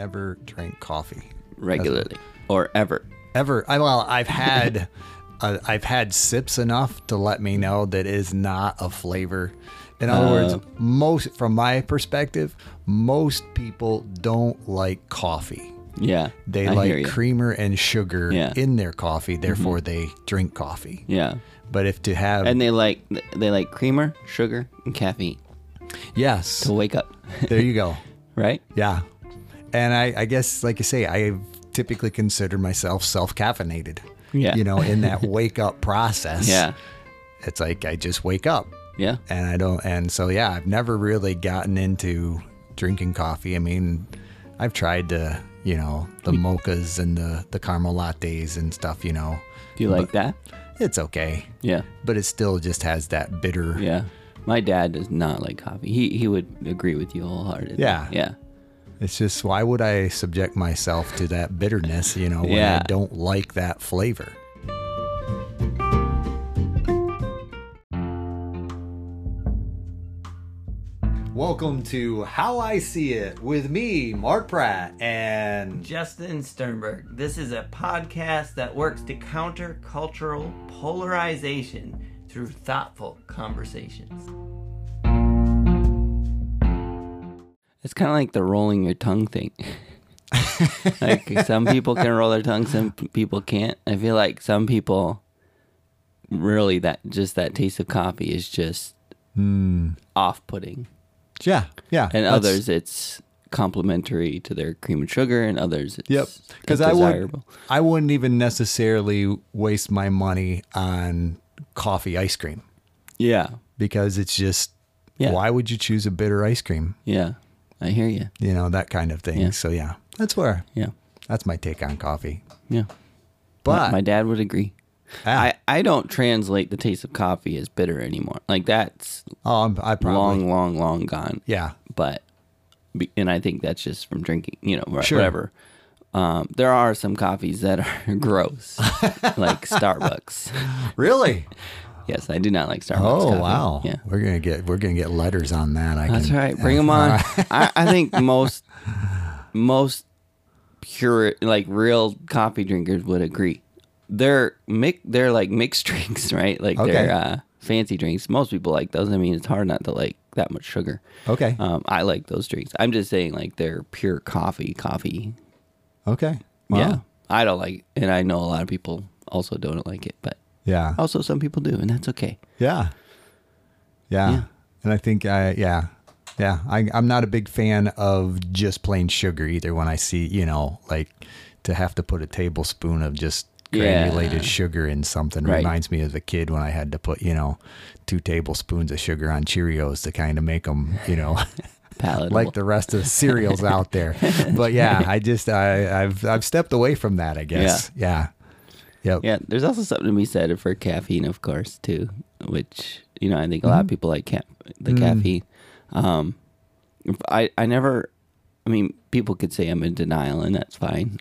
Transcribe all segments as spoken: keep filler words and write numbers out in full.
never drank coffee regularly or ever. Ever. I, well, I've had uh, I've had sips enough to let me know that is not a flavor. In other uh, words, most from my perspective, most people don't like coffee. Yeah. They I like creamer and sugar yeah. in their coffee, therefore mm-hmm. they drink coffee. Yeah. But if to have And they like they like creamer, sugar, and caffeine. Yes. To wake up. There you go. Right? Yeah. And I, I guess, like you say, I typically consider myself self-caffeinated. Yeah. You know, in that wake up process. Yeah. It's like I just wake up. Yeah. And I don't, and so, yeah, I've never really gotten into drinking coffee. I mean, I've tried to, you know, the mochas and the, the caramel lattes and stuff, you know. Do you like that? It's okay. Yeah. But it still just has that bitter. Yeah. My dad does not like coffee. He he would agree with you wholeheartedly. Yeah. Yeah. It's just, why would I subject myself to that bitterness, you know, when yeah. I don't like that flavor? Welcome to How I See It with me, Mark Pratt, and Justin Sternberg. This is a podcast that works to counter cultural polarization through thoughtful conversations. It's kind of like the rolling your tongue thing. Like some people can roll their tongue, some people can't. I feel like some people really that just that taste of coffee is just mm. off-putting. Yeah, yeah. And others, it's complementary to their cream and sugar, and others, it's yep. Because I would, I wouldn't even necessarily waste my money on coffee ice cream. Yeah. Because it's just, yeah. why would you choose a bitter ice cream? Yeah, I hear you. You know, that kind of thing. Yeah. So yeah, that's where. Yeah. That's my take on coffee. Yeah. But my, my dad would agree. Ah. I, I don't translate the taste of coffee as bitter anymore. Like that's oh, I'm, I probably, long, long, long gone. Yeah. But, and I think that's just from drinking, you know, sure. whatever. Um, there are some coffees that are gross, like Starbucks. Really? Yes, I do not like Starbucks. Oh coffee. wow! Yeah, we're gonna get we're gonna get letters on that. I that's can, right. Bring them on. I, I think most most pure, like real coffee drinkers would agree. They're mic- they're like mixed drinks, right? Like okay. they're uh, fancy drinks. Most people like those. I mean, it's hard not to like that much sugar. Okay. Um, I like those drinks. I'm just saying, like they're pure coffee, coffee. Okay. Wow. Yeah, I don't like, and I know a lot of people also don't like it, but yeah, also some people do, and that's okay. Yeah. Yeah. yeah. And I think I yeah. Yeah, I, I'm not a big fan of just plain sugar either. When I see, you know, like to have to put a tablespoon of just granulated yeah. sugar in something right. reminds me of a kid when I had to put, you know, two tablespoons of sugar on Cheerios to kind of make them, you know, palatable. like the rest of the cereals out there. But yeah, I just I, I've I've stepped away from that, I guess. Yeah. yeah. Yep. Yeah. There's also something to be said for caffeine, of course, too, which you know I think a lot mm-hmm. of people like ca- the mm. caffeine. Um, I I never. I mean, people could say I'm in denial, and that's fine.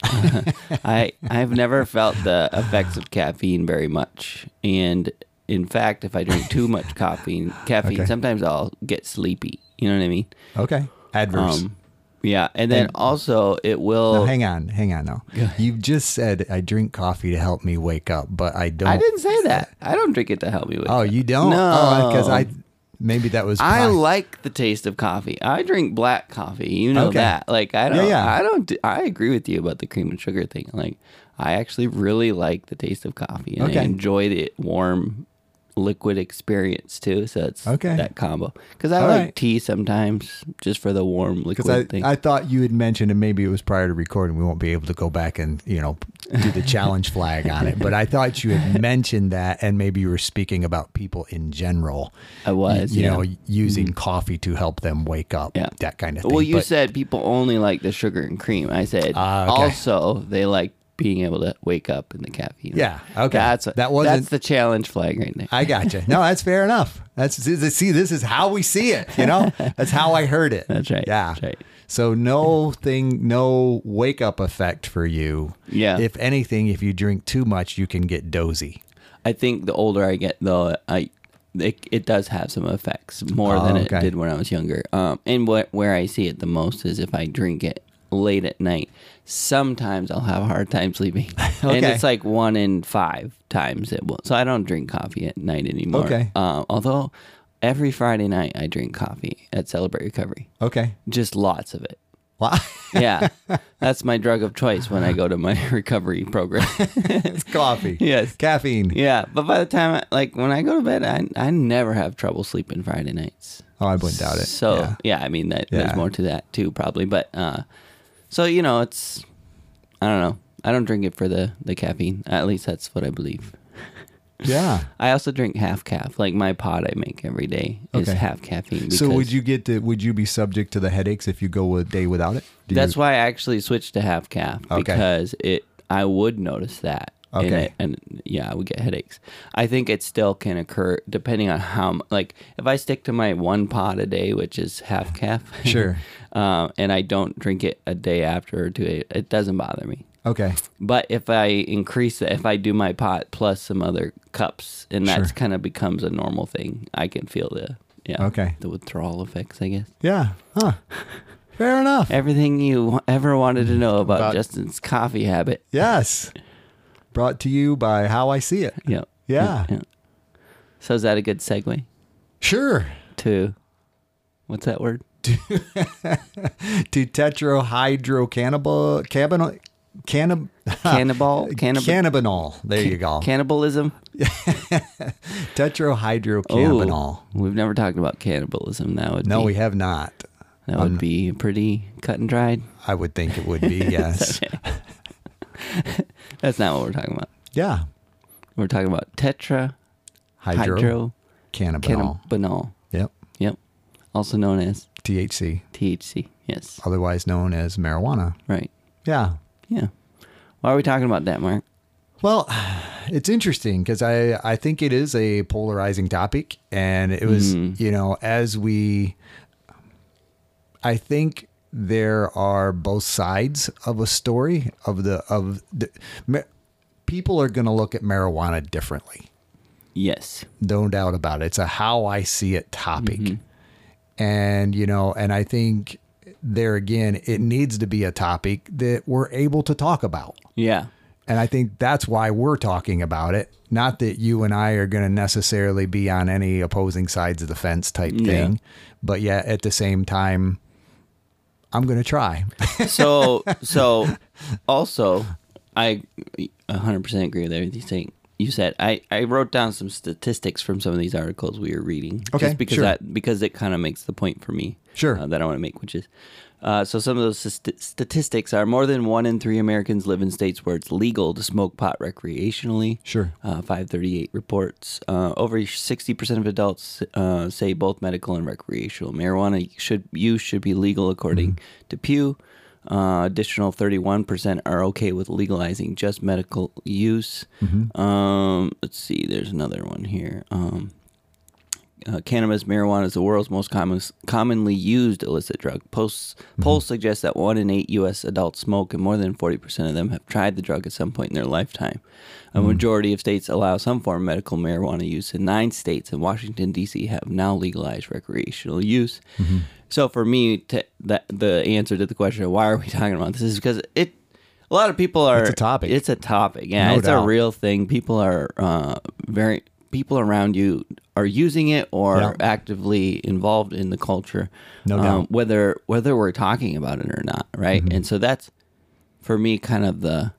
I I've never felt the effects of caffeine very much, and in fact, if I drink too much caffeine, caffeine, okay. sometimes I'll get sleepy. You know what I mean? Okay. Adverse. Um, yeah, and then and, also it will. No, hang on, hang on. Now you just said I drink coffee to help me wake up, but I don't. I didn't say that. I don't drink it to help me wake oh, up. Oh, you don't? No, because I. Maybe that was. I like the taste of coffee. I drink black coffee. You know okay. that. Like I don't. Yeah, yeah. I don't. Do, I agree with you about the cream and sugar thing. Like I actually really like the taste of coffee, and okay. I enjoy the warm, liquid experience too. So it's okay. that combo. Because I All like right. tea sometimes, just for the warm liquid I, thing. I thought you had mentioned, and maybe it was prior to recording. We won't be able to go back and you know do the challenge flag on it. But I thought you had mentioned that, and maybe you were speaking about people in general. I was, you, you yeah. know, using mm-hmm. coffee to help them wake up. Yeah. That kind of thing. Well, you but, said people only like the sugar and cream. I said uh, okay. also they like being able to wake up in the caffeine. Yeah. Okay. That's a, that wasn't that's the challenge flag right there. I gotcha. No, that's fair enough. That's see, this is how we see it. You know, that's how I heard it. That's right. Yeah. That's right. So no thing, no wake up effect for you. Yeah. If anything, if you drink too much, you can get dozy. I think the older I get, though, I it, it does have some effects more oh, than okay. it did when I was younger. Um, and what where I see it the most is if I drink it late at night, sometimes I'll have a hard time sleeping. Okay. And it's like one in five times it will. So I don't drink coffee at night anymore. Okay. Uh, although every Friday night I drink coffee at Celebrate Recovery. Okay. Just lots of it. Wow. Yeah. That's my drug of choice when I go to my recovery program. It's coffee. Yes. Caffeine. Yeah. But by the time, I, like when I go to bed, I, I never have trouble sleeping Friday nights. Oh, I wouldn't doubt it. So, yeah. yeah, I mean, that, Yeah. there's more to that too, probably. But, uh, so, you know, it's, I don't know. I don't drink it for the, the caffeine. At least that's what I believe. Yeah. I also drink half calf. Like my pot I make every day is Okay. half caffeine. So would because you get to, would you be subject to the headaches if you go a day without it? Do That's you, why I actually switched to half calf Okay. because it, I would notice that. And, Okay. it, and yeah, I would get headaches. I think it still can occur depending on how, m- like, if I stick to my one pot a day, which is half calf, Sure. uh, and I don't drink it a day after or two, it, it doesn't bother me. Okay. But if I increase it, if I do my pot plus some other cups, and that's Sure. kind of becomes a normal thing, I can feel the yeah, Okay. the withdrawal effects, I guess. Yeah. Huh. Fair enough. Everything you ever wanted to know about, About- Justin's coffee habit. Yes. Brought to you by How I See It. Yep. Yeah. Yeah. So is that a good segue Sure. to what's that word? To tetrahydrocannabinol. Cannabinol. Cannab- Cannibal? Cannib- Cannabinol. There you go. Cannibalism? Tetrahydrocannabinol. Oh, we've never talked about cannibalism. That would No, be, we have not. that would be pretty cut and dried. I would think it would be, yes. That's not what we're talking about. Yeah. We're talking about tetra Hydro. hydro Cannabinol. cannabinol. Yep. Yep. Also known as T H C. T H C. Yes. Otherwise known as marijuana. Right. Yeah. Yeah. Why are we talking about that, Mark? Well, it's interesting because I, I think it is a polarizing topic. And it was, Mm. you know, as we, I think there are both sides of a story of the, of the, ma- people are going to look at marijuana differently. Yes. No doubt about it. It's a how I see it topic. Mm-hmm. And, you know, and I think there again, it needs to be a topic that we're able to talk about. Yeah. And I think that's why we're talking about it. Not that you and I are going to necessarily be on any opposing sides of the fence type Yeah. thing, but yet at the same time, I'm going to try. So, so also, I one hundred percent agree with everything you saying. You said I, I wrote down some statistics from some of these articles we were reading. Okay, just because sure. that because it kind of makes the point for me. Sure. Uh, that I want to make, which is, uh, so some of those st- statistics are more than one in three Americans live in states where it's legal to smoke pot recreationally. Sure. Uh, five thirty-eight reports. Uh, over sixty percent of adults uh, say both medical and recreational marijuana should use should be legal, according to Pew. Uh, additional thirty-one percent are okay with legalizing just medical use. Um, let's see, there's another one here. Um, uh, cannabis, marijuana is the world's most common, commonly used illicit drug. Posts, Polls suggest that one in eight U S adults smoke, and more than forty percent of them have tried the drug at some point in their lifetime. A majority of states allow some form of medical marijuana use, and nine states and Washington, D C have now legalized recreational use. So for me, to, that the answer to the question of why are we talking about this is because it, a lot of people are. It's a topic. It's a topic. Yeah, No it's doubt. a real thing. People are uh, very. People around you are using it or Yeah. actively involved in the culture. No um, doubt. Whether whether we're talking about it or not, right? Mm-hmm. And so that's for me kind of the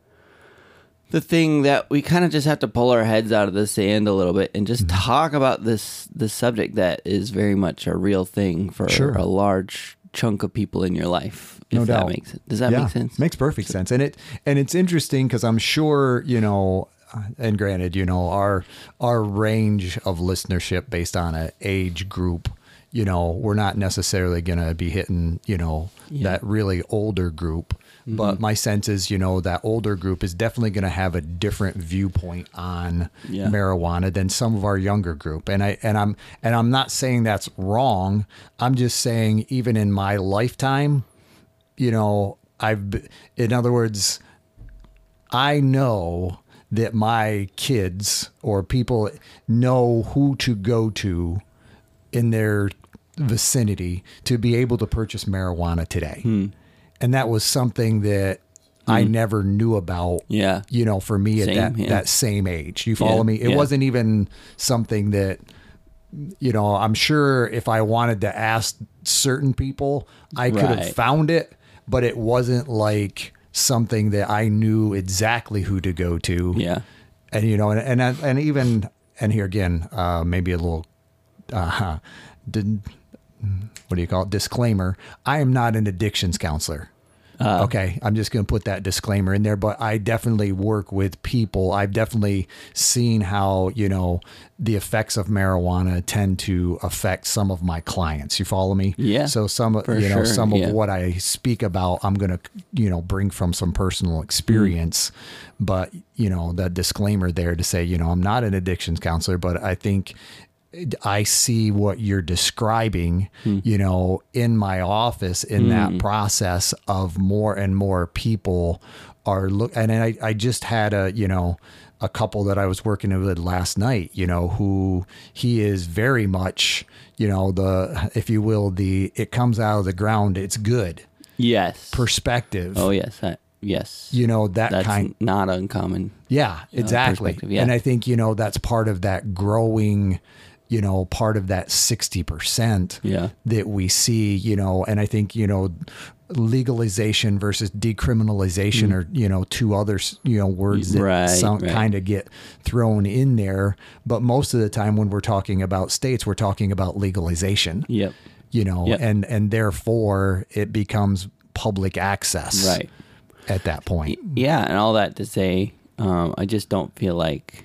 the thing that we kind of just have to pull our heads out of the sand a little bit and just Mm-hmm. talk about this this subject that is very much a real thing for Sure. a large chunk of people in your life. If No that doubt. makes does that Yeah, make sense? Makes perfect sense. And it and it's interesting because I'm sure, you know, and granted, you know, our our range of listenership based on a age group, you know, we're not necessarily going to be hitting, you know, that really older group. But my sense is, you know, that older group is definitely going to have a different viewpoint on Yeah. marijuana than some of our younger group. And I and I'm and I'm not saying that's wrong. I'm just saying even in my lifetime, you know, I've be- in other words, I know that my kids or people know who to go to in their vicinity to be able to purchase marijuana today. and that was something that I never knew about, Yeah. you know, for me Same, at that, yeah. that same age. You follow Yeah, me? It yeah. wasn't even something that, you know, I'm sure if I wanted to ask certain people, I could Right. have found it, but it wasn't like something that I knew exactly who to go to. Yeah. And, you know, and, and, and even, and here again, uh, maybe a little, uh, did, what do you call it? Disclaimer. I am not an addictions counselor. Uh, Okay. I'm just going to put that disclaimer in there, but I definitely work with people. I've definitely seen how, you know, the effects of marijuana tend to affect some of my clients. You follow me? Yeah, So some, of for you know, sure, some of yeah. what I speak about, I'm going to, you know, bring from some personal experience, but you know, that disclaimer there to say, you know, I'm not an addictions counselor, but I think I see what you're describing, you know, in my office in that process of more and more people are look. And I, I just had a, you know, a couple that I was working with last night, you know, who he is very much, you know, the, if you will, the, it comes out of the ground. It's good Yes. perspective. Oh, yes. I, yes. You know, that That's kind. not uncommon. Yeah, exactly. perspective, yeah. And I think, you know, that's part of that growing, you know, part of that sixty percent Yeah. that we see, you know, and I think, you know, legalization versus decriminalization are, you know, two other, you know, words that Right, sound right. kind of get thrown in there. But most of the time when we're talking about states, we're talking about legalization, Yep. you know, Yep. and, and therefore it becomes public access Right. at that point. Yeah, and all that to say, um, I just don't feel like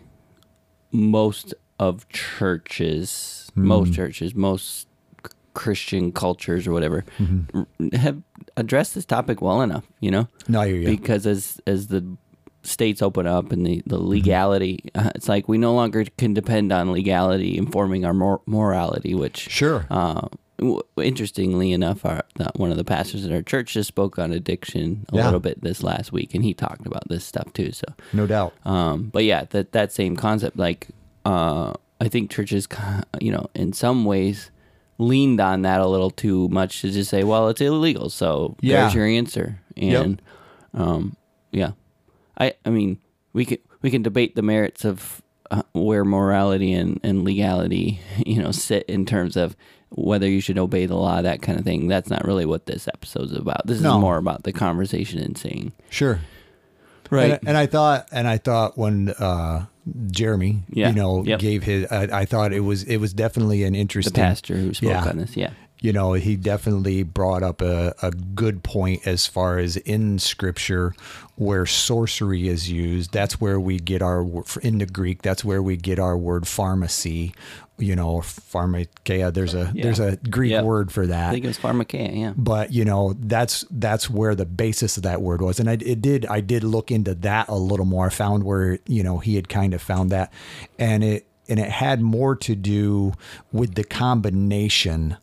most of churches, Hmm. most churches, most c- Christian cultures or whatever, Mm-hmm. r- have addressed this topic well enough, you know? No, I hear you. Because as as the states open up and the, the Mm-hmm. legality, uh, it's like we no longer can depend on legality informing our mor- morality, which Sure. uh, w- interestingly enough, our that one of the pastors at our church just spoke on addiction a Yeah. little bit this last week, and he talked about this stuff too. So, No doubt. um, but yeah, that that same concept, like uh, I think churches, ki- you know, in some ways, leaned on that a little too much to just say, well, it's illegal, so Yeah. there's your answer, and um, yeah, I I mean, we can we can debate the merits of uh, where morality and, and legality, you know, sit in terms of whether you should obey the law, that kind of thing. That's not really what this episode's about. This No. is more about the conversation and saying, Sure. right, And, and I thought, and I thought when uh, Jeremy, Yeah. you know, Yep. gave his, I, I thought it was it was definitely an the interesting. pastor who spoke Yeah. on this, yeah. You know, he definitely brought up a, a good point as far as in Scripture where sorcery is used. That's where we get our word in the Greek. That's where we get our word pharmacy. You know, pharmakeia. There's a Yeah. there's a Greek Yep. word for I that. think it was pharmakeia, yeah. But you know, that's that's where the basis of that word was, and I it did I did look into that a little more. I found where, you know, he had kind of found that, and it and it had more to do with the combination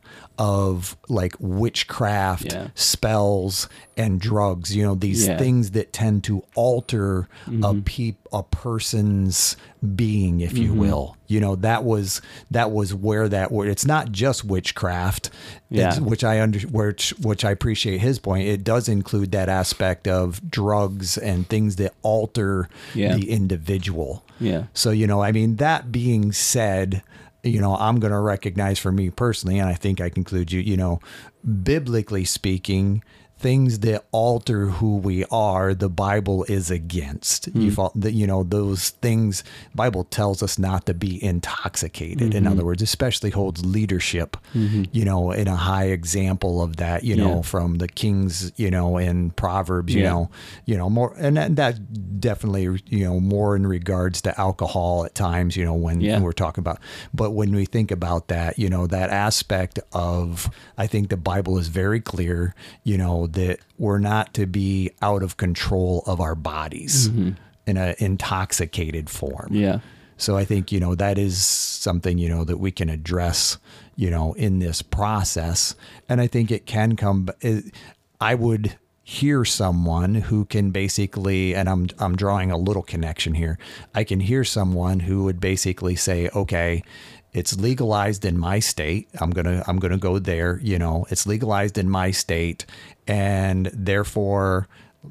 of like witchcraft, Yeah. spells, and drugs. You know, these Yeah. things that tend to alter a peop a person's being, if you will. You know, that was that was where that word. It's not just witchcraft, it's- Yeah. which I under which which I appreciate his point. It does include that aspect of drugs and things that alter Yeah. the individual. Yeah. So, you know, I mean, that being said, you know, I'm going to recognize for me personally, and I think I conclude you, you know, biblically speaking, things that alter who we are, the Bible is against. You Hmm. fall, the, you know, those things, Bible tells us not to be intoxicated. In Mm-hmm. other words, especially holds leadership, you know, in a high example of that, you know, Yeah. from the Kings, you know, in Proverbs, you Yeah. know, you know, more, and that, that definitely, you know, more in regards to alcohol at times, you know, when Yeah. we're talking about, but when we think about that, you know, that aspect of, I think the Bible is very clear, you know, that we're not to be out of control of our bodies in an intoxicated form. Yeah. So I think, you know, that is something, you know, that we can address, you know, in this process. And I think it can come, it, I would hear someone who can basically, and I'm, I'm drawing a little connection here. I can hear someone who would basically say, okay, It's legalized in my state. I'm going to I'm going to go there, you know. It's legalized in my state, and therefore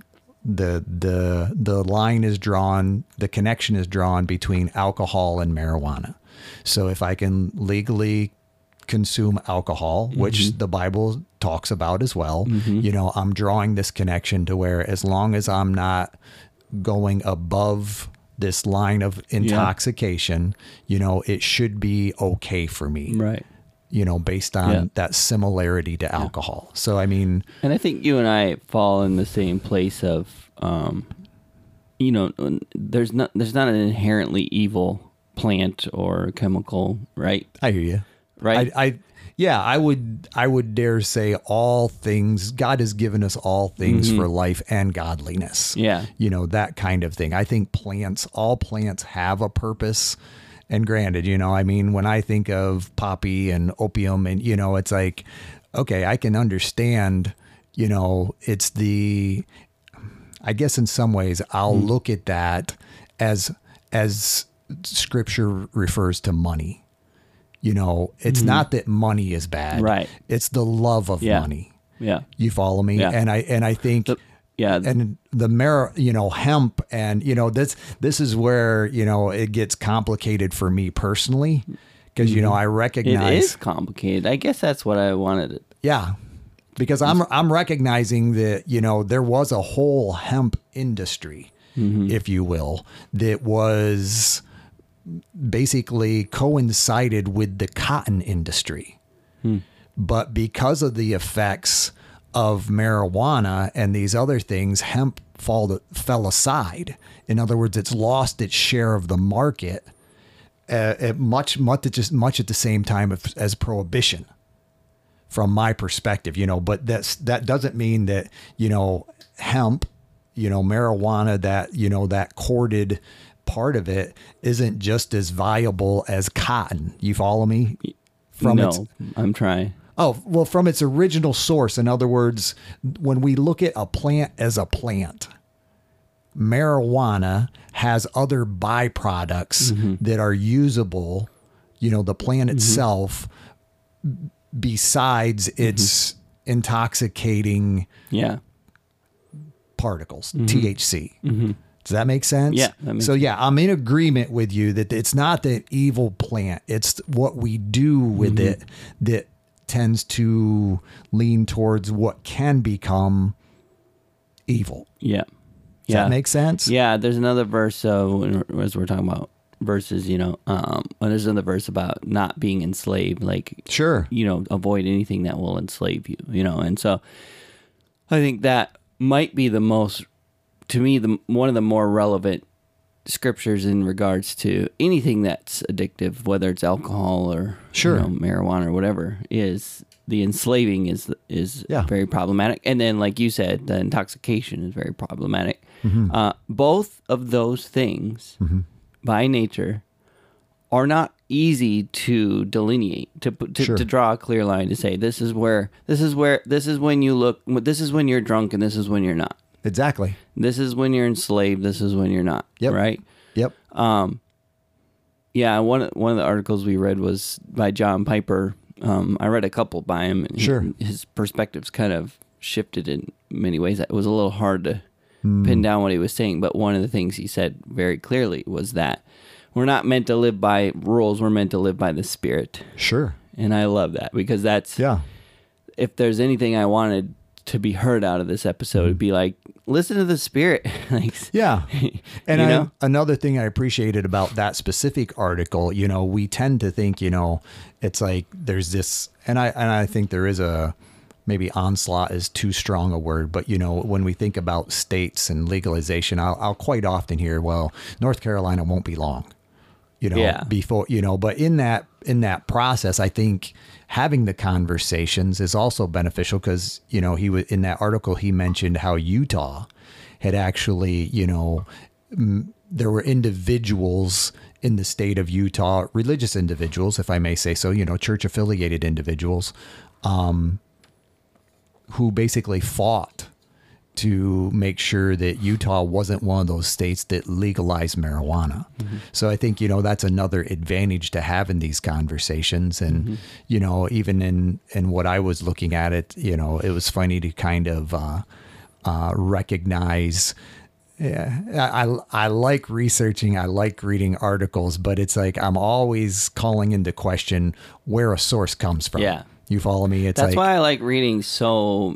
the the the line is drawn, the connection is drawn between alcohol and marijuana. So if I can legally consume alcohol, which mm-hmm. the Bible talks about as well, mm-hmm. you know, I'm drawing this connection to where as long as I'm not going above this line of intoxication, yeah. you know, it should be okay for me. Right. You know, based on yeah. that similarity to alcohol. Yeah. So, I mean. And I think you and I fall in the same place of, um, you know, there's not, there's not an inherently evil plant or chemical, right? I hear you. Right. I, I yeah, I would, I would dare say all things, God has given us all things mm-hmm. for life and godliness. Yeah. You know, that kind of thing. I think plants, all plants have a purpose. And granted, you know, I mean, when I think of poppy and opium and, you know, it's like, okay, I can understand, you know, it's the, I guess in some ways I'll mm. look at that as, as scripture refers to money. You know, it's mm-hmm. not that money is bad. Right. It's the love of yeah. money. Yeah. You follow me? Yeah. And I, and I think, the, yeah. And the mar, you know, hemp and, you know, this, this is where, you know, it gets complicated for me personally. Cause mm-hmm. you know, I recognize it is complicated. I guess that's what I wanted it. Yeah. Because I'm, I'm recognizing that, you know, there was a whole hemp industry, mm-hmm. if you will, that was basically coincided with the cotton industry. Hmm. But because of the effects of marijuana and these other things, hemp fall, fell aside. In other words, it's lost its share of the market uh, at much, much, just much at the same time as, as prohibition from my perspective, you know, but that's, that doesn't mean that, you know, hemp, you know, marijuana, that, you know, that corded part of it isn't just as viable as cotton. You follow me? From no, its, I'm trying. Oh, well, from its original source. In other words, when we look at a plant as a plant, marijuana has other byproducts mm-hmm. that are usable, you know, the plant mm-hmm. itself, besides its mm-hmm. intoxicating yeah. particles, mm-hmm. T H C. Mm-hmm. Does that make sense? Yeah. That makes so yeah, sense. I'm in agreement with you that it's not the evil plant. It's what we do with mm-hmm. it that tends to lean towards what can become evil. Yeah. Does yeah. that make sense? Yeah. There's another verse, uh, as we're talking about verses, you know, um, well, there's another verse about not being enslaved, like, sure, you know, avoid anything that will enslave you, you know, and so I think that might be the most, to me, the one of the more relevant scriptures in regards to anything that's addictive, whether it's alcohol or sure. you know, marijuana or whatever, is the enslaving is is yeah. very problematic. And then, like you said, the intoxication is very problematic. Mm-hmm. Uh, both of those things, mm-hmm. by nature, are not easy to delineate, to to, sure. to draw a clear line to say this is where this is where this is when you look, this is when you're drunk, and this is when you're not. Exactly. This is when you're enslaved. This is when you're not. Yep. Right. Yep. Um. Yeah. One one of the articles we read was by John Piper. Um. I read a couple by him. And sure. He, his perspectives kind of shifted in many ways. It was a little hard to mm. pin down what he was saying, but one of the things he said very clearly was that we're not meant to live by rules. We're meant to live by the Spirit. Sure. And I love that because that's yeah. If there's anything I wanted to be heard out of this episode, it'd be like, listen to the Spirit. Like, yeah. And you I, know? another thing I appreciated about that specific article, you know, we tend to think, you know, it's like there's this, and I, and I think there is a, maybe onslaught is too strong a word, but you know, when we think about states and legalization, I'll, I'll quite often hear, well, North Carolina won't be long, you know, yeah. before, you know, but in that, in that process, I think having the conversations is also beneficial because, you know, he was in that article, he mentioned how Utah had actually, you know, m- there were individuals in the state of Utah, religious individuals, if I may say so, you know, church affiliated individuals, um, who basically fought to make sure that Utah wasn't one of those states that legalized marijuana. Mm-hmm. So I think, you know, that's another advantage to having these conversations. And, mm-hmm. you know, even in, in what I was looking at it, you know, it was funny to kind of uh, uh, recognize. Yeah, I, I like researching. I like reading articles, but it's like I'm always calling into question where a source comes from. Yeah. You follow me? It's That's like, why I like reading so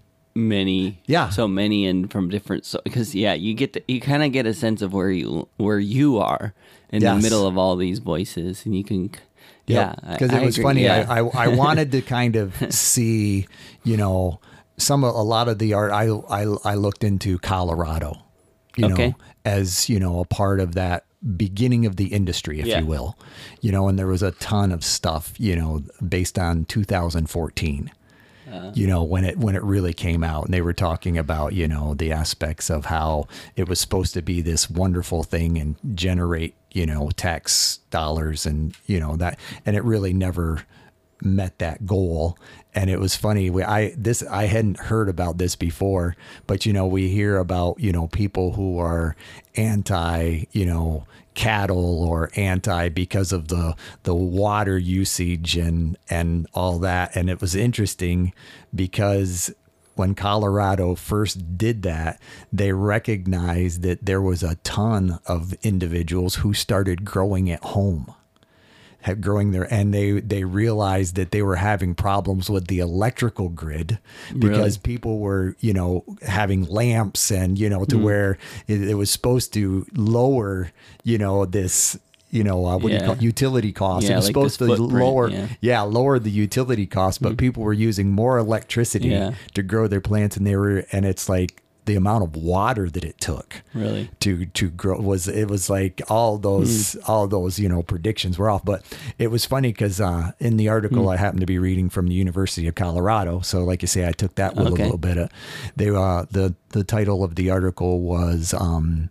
many yeah so many and from different so because yeah you get to, you kind of get a sense of where you where you are in yes. the middle of all these voices, and you can yep. yeah because it was agree. funny yeah. I, I I wanted to kind of see, you know, some a lot of the art. I I, I looked into Colorado, you okay. know, as, you know, a part of that beginning of the industry, if yeah. you will, you know, and there was a ton of stuff, you know, based on two thousand fourteen. Uh, you know, when it when it really came out, and they were talking about, you know, the aspects of how it was supposed to be this wonderful thing and generate, you know, tax dollars and, you know, that, and it really never met that goal. And it was funny. We, I this I hadn't heard about this before, but, you know, we hear about, you know, people who are anti, you know, cattle or anti because of the the water usage and and all that. And it was interesting because when Colorado first did that, they recognized that there was a ton of individuals who started growing at home. Had growing there, and they they realized that they were having problems with the electrical grid because really? people were, you know, having lamps, and, you know, to mm. where it, it was supposed to lower, you know, this, you know, uh, what yeah. do you call it? Utility costs. Yeah, it was like supposed to footprint, lower, yeah. yeah, lower the utility costs, but mm. people were using more electricity yeah. to grow their plants, and they were, and it's like, the amount of water that it took really to to grow was it was like all those mm. all those, you know, predictions were off. But it was funny because uh in the article mm. I happened to be reading from the University of Colorado, so like you say, I took that with okay. a little bit of they uh the the title of the article was um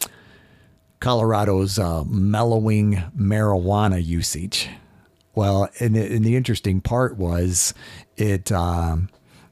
Colorado's uh mellowing marijuana usage. Well, and, and the interesting part was it um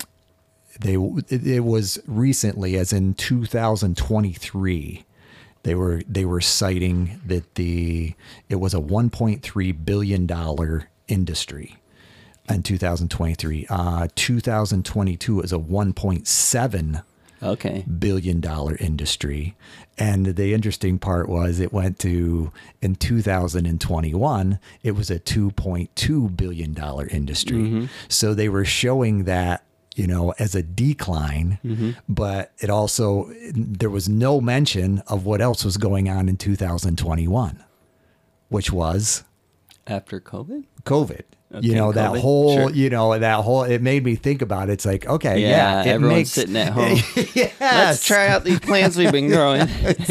They it, it was recently, as in two thousand twenty-three, they were they were citing that the it was a one point three billion dollar industry in two thousand twenty-three. Uh, two thousand twenty-two is a one point seven okay billion dollar industry, and the interesting part was it went to in two thousand twenty-one it was a two point two billion dollar industry. Mm-hmm. So they were showing that, you know, as a decline, mm-hmm. but it also, there was no mention of what else was going on in two thousand twenty-one, which was after COVID. COVID. Okay, you know, COVID. that whole, Sure. you know, that whole, it made me think about it. It's like, okay, yeah, yeah, it everyone's makes, sitting at home. Yes. Let's try out these plants we've been growing.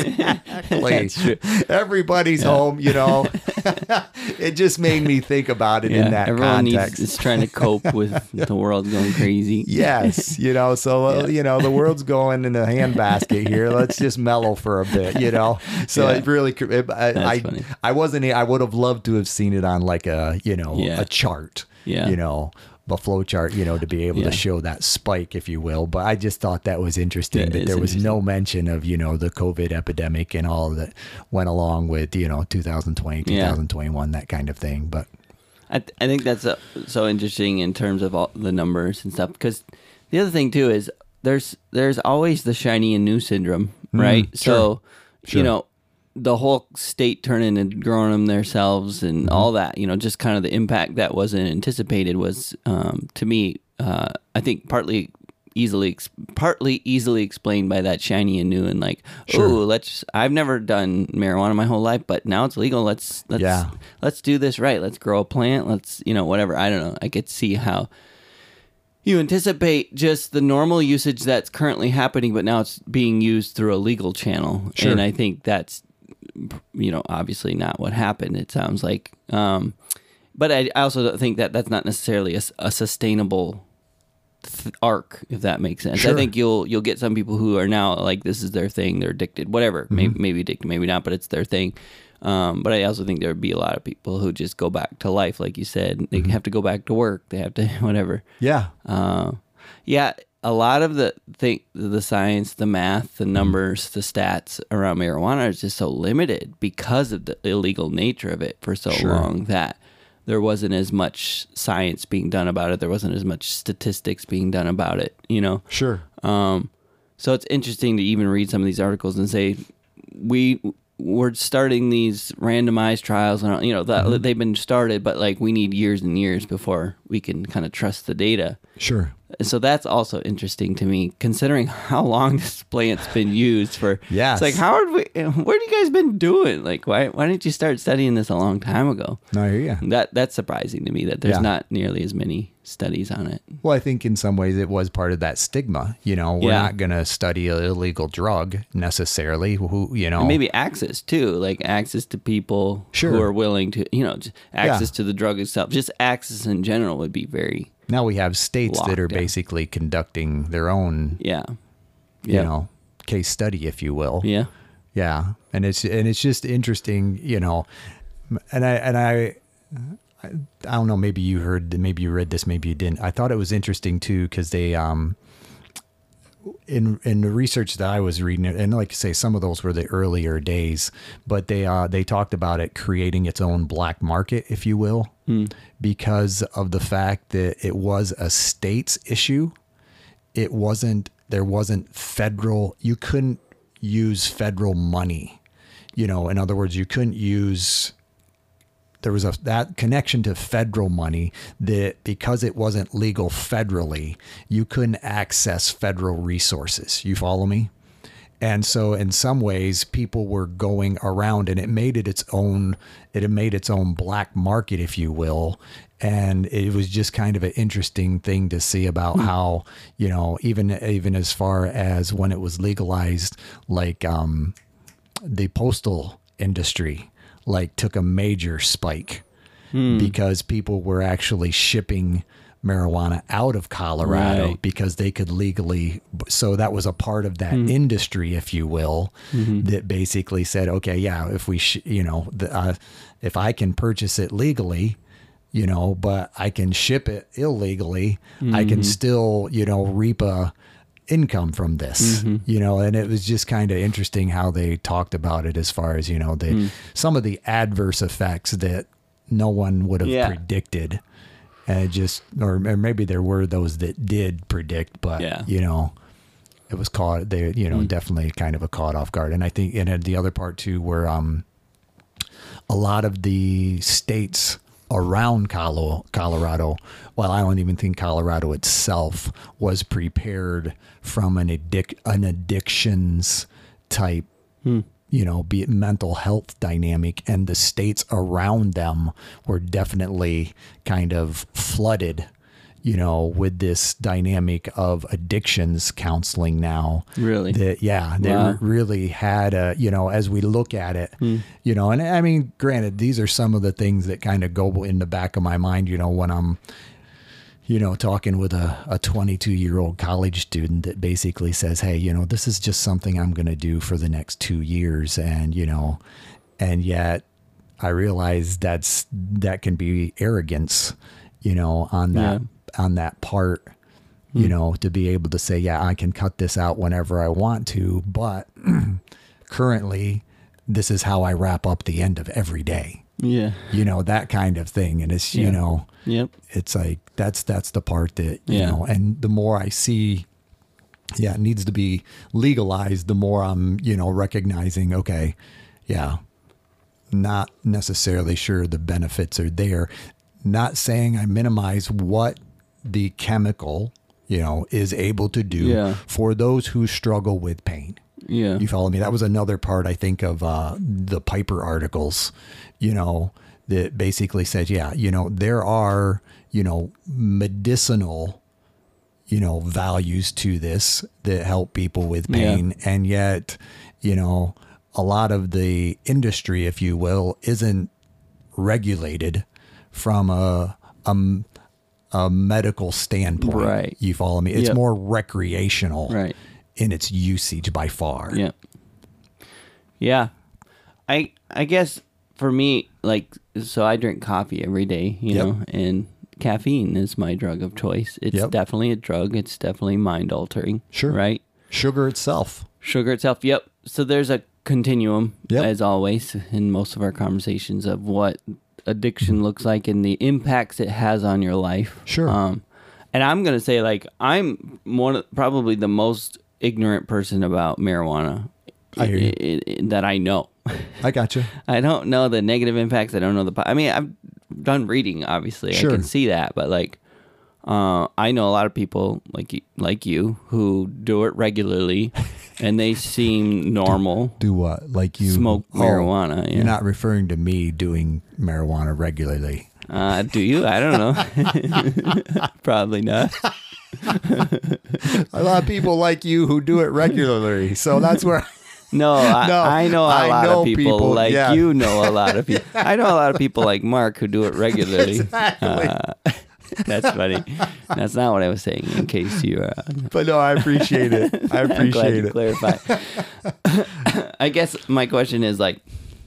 Exactly. Everybody's yeah. home, you know. It just made me think about it yeah, in that everyone context. Needs, is trying to cope with the world going crazy. Yes, you know, so, uh, yeah. you know, the world's going in a handbasket here. Let's just mellow for a bit, you know. So yeah. it really, it, I, I, I wasn't, I would have loved to have seen it on like a, you know, yeah. a chart, yeah. you know, a flow chart, you know, to be able yeah. to show that spike, if you will. But I just thought that was interesting that, that there was no mention of, you know, the COVID epidemic and all that went along with, you know, two thousand twenty, two thousand twenty-one, yeah. that kind of thing. But I, th- I think that's uh, so interesting in terms of all the numbers and stuff, because the other thing too is there's there's always the shiny and new syndrome, right? Mm, sure. So, sure. you know, the whole state turning and growing them themselves and mm-hmm. all that, you know, just kind of the impact that wasn't anticipated was, um, to me, uh, I think partly easily, ex- partly easily explained by that shiny and new and like, sure. oh, let's, I've never done marijuana my whole life, but now it's legal. Let's, let's, yeah. let's do this right. Let's grow a plant. Let's, you know, whatever. I don't know. I could see how you anticipate just the normal usage that's currently happening, but now it's being used through a legal channel. Sure. And I think that's, you know, obviously not what happened, it sounds like. Um, but I, I also don't think that that's not necessarily a, a sustainable th- arc, if that makes sense. Sure. I think you'll you'll get some people who are now like, this is their thing, they're addicted, whatever, mm-hmm. maybe, maybe addicted, maybe not, but it's their thing. Um, but I also think there would be a lot of people who just go back to life, like you said. They mm-hmm. have to go back to work. They have to, whatever. Yeah. Uh, yeah. a lot of the thing, the science, the math, the numbers, the stats around marijuana is just so limited because of the illegal nature of it for so Sure. long that there wasn't as much science being done about it. There wasn't as much statistics being done about it, you know? Sure. Um, so it's interesting to even read some of these articles and say, we, we're starting these randomized trials and, you know, that, Mm-hmm. they've been started, but like we need years and years before we can kind of trust the data. Sure. So that's also interesting to me, considering how long this plant's been used for. Yes. It's like, how are we, what have you guys been doing? Like, why why didn't you start studying this a long time ago? No, I hear ya. That That's surprising to me that there's Yeah. not nearly as many studies on it. Well, I think in some ways it was part of that stigma. You know, we're Yeah. not going to study an illegal drug necessarily. Who, you know, And maybe access, too, like access to people Sure. who are willing to, you know, just access to the drug itself. Just access in general would be very, now we have states that are Lockdown. basically conducting their own, yeah. you Yeah. know, case study, if you will. Yeah. Yeah, and it's and it's just interesting, you know, and I and I, I, I don't know. Maybe you heard, maybe you read this, maybe you didn't. I thought it was interesting too because they, um, in in the research that I was reading, and like I say, some of those were the earlier days, but they uh they talked about it creating its own black market, if you will, because of the fact that it was a state's issue. It wasn't, there wasn't federal, you couldn't use federal money. You know, in other words, you couldn't use, there was a that connection to federal money that because it wasn't legal federally, you couldn't access federal resources. You follow me? And so in some ways people were going around and it made it its own, it had made its own black market, if you will. And it was just kind of an interesting thing to see about how, you know, even, even as far as when it was legalized, like, um, the postal industry, like took a major spike because people were actually shipping marijuana out of Colorado Right. because they could legally. So that was a part of that industry, if you will, that basically said, okay, yeah, if we, sh- you know, the, uh, if I can purchase it legally, you know, but I can ship it illegally, I can still, you know, reap a income from this, you know, and it was just kind of interesting how they talked about it as far as, you know, the, some of the adverse effects that no one would have Yeah. predicted. And it just, or, or maybe there were those that did predict, but Yeah. you know, it was caught, they, you know, definitely kind of a caught off guard. And I think it had the other part too, where, um, a lot of the states around Colo- Colorado, well, I don't even think Colorado itself was prepared from an addic- an addictions type, you know, be it mental health dynamic, and the states around them were definitely kind of flooded, you know, with this dynamic of addictions counseling now. Really? That, yeah, they Wow. really had a, you know, as we look at it, you know, and I mean, granted, these are some of the things that kind of go in the back of my mind, you know, when I'm, you know, talking with a, a twenty-two year old college student that basically says, hey, you know, this is just something I'm going to do for the next two years. And, you know, and yet I realize that's, that can be arrogance, you know, on that, on that part, you know, to be able to say, yeah, I can cut this out whenever I want to, but currently this is how I wrap up the end of every day, Yeah. you know, that kind of thing. And it's, you Yeah. know, Yep. it's like, that's, that's the part that, you Yeah. know, and the more I see, yeah, it needs to be legalized, the more I'm, you know, recognizing, okay, yeah, not necessarily sure the benefits are there. Not saying I minimize what the chemical, you know, is able to do Yeah. for those who struggle with pain. Yeah. You follow me? That was another part, I think, of uh, the Piper articles, you know, that basically said, yeah, you know, there are, you know, medicinal, you know, values to this that help people with pain. Yeah. And yet, you know, a lot of the industry, if you will, isn't regulated from a, a, a medical standpoint. Right. You follow me? It's Yep. more recreational Right. in its usage by far. Yeah. Yeah. I I guess for me, like, so I drink coffee every day, you Yep. know, and caffeine is my drug of choice. It's Yep. definitely a drug. It's definitely mind altering. Sure. Right? Sugar itself. Sugar itself. Yep. So there's a continuum, Yep. as always, in most of our conversations of what addiction looks like and the impacts it has on your life. Sure. Um, and I'm going to say, like, I'm one of, probably the most ignorant person about marijuana I hear you. i- i- that I know. I got you. I don't know the negative impacts. I don't know the. po- I mean, I've done reading. Obviously, Sure. I can see that. But like, uh, I know a lot of people like y- like you who do it regularly, and they seem normal. Do what? Like you Smoke oh, marijuana, yeah. You're not referring to me doing marijuana regularly. Uh, do you? I don't know. Probably not. A lot of people like you who do it regularly. So that's where. No, I, No, I know a I lot know of people, people, like yeah. you know a lot of people. I know a lot of people like Mark who do it regularly. Exactly. Uh, that's funny. That's not what I was saying. In case you, uh, But no, I appreciate it. I I'm glad appreciate you it. clarified. I guess my question is like,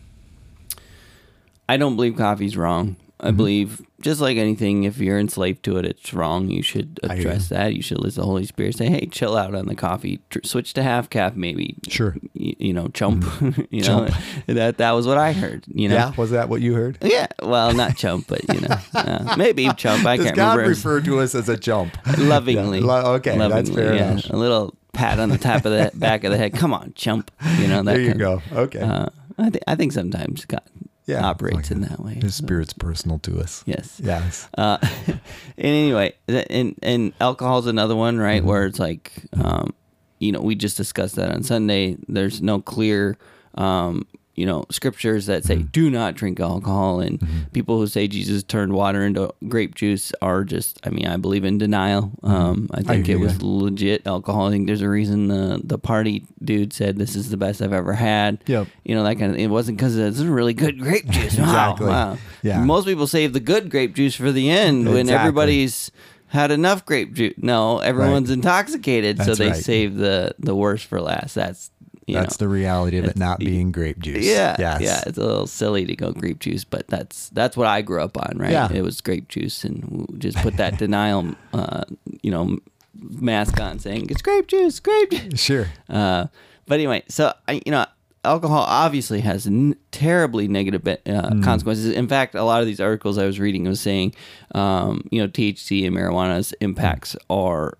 I don't believe coffee's wrong. I Mm-hmm. believe, just like anything, if you're enslaved to it, it's wrong. You should I hear address that. You should listen to the Holy Spirit say, hey, chill out on the coffee. Tr- switch to half calf, maybe. Sure. Y- you know, chump. you know, Chump. that that was what I heard. You know. Yeah, was that what you heard? Yeah. Well, not chump, but you know, uh, maybe chump. I Does can't God remember. refer to us as a jump? Lovingly. Yeah, lo- okay, that's Lovingly, fair yeah. enough. A little pat on the top of the back of the head. Come on, chump. You know that. There you kind go. of- Okay. Uh, I, th- I think sometimes God Yeah, operates okay. in that way. His spirit's personal to us. Yes. Yes. Uh, and anyway, th- and and alcohol's another one, right? Mm-hmm. Where it's like, um, you know, we just discussed that on Sunday. There's no clear, um, you know, scriptures that say do not drink alcohol, and people who say Jesus turned water into grape juice are just, I mean, I believe in denial. Um, I think hear it was ya. legit alcohol. I think there's a reason the the party dude said this is the best I've ever had. Yep. You know, that kind of thing. It wasn't because it's a really good grape juice. Wow, Exactly. wow. Yeah. Most people save the good grape juice for the end when Exactly. everybody's had enough grape juice. No, everyone's intoxicated, so That's they right. save the the worst for last. That's you That's know. the reality of it It's- not being grape juice. Yeah, Yes. yeah, it's a little silly to go grape juice, but that's that's what I grew up on, right? Yeah. It was grape juice, and we just put that denial, uh, you know, mask on, saying it's grape juice, grape juice. Sure. Uh, but anyway, so I, you know, alcohol obviously has n- terribly negative uh, Mm. consequences. In fact, a lot of these articles I was reading was saying, um, you know, T H C and marijuana's impacts are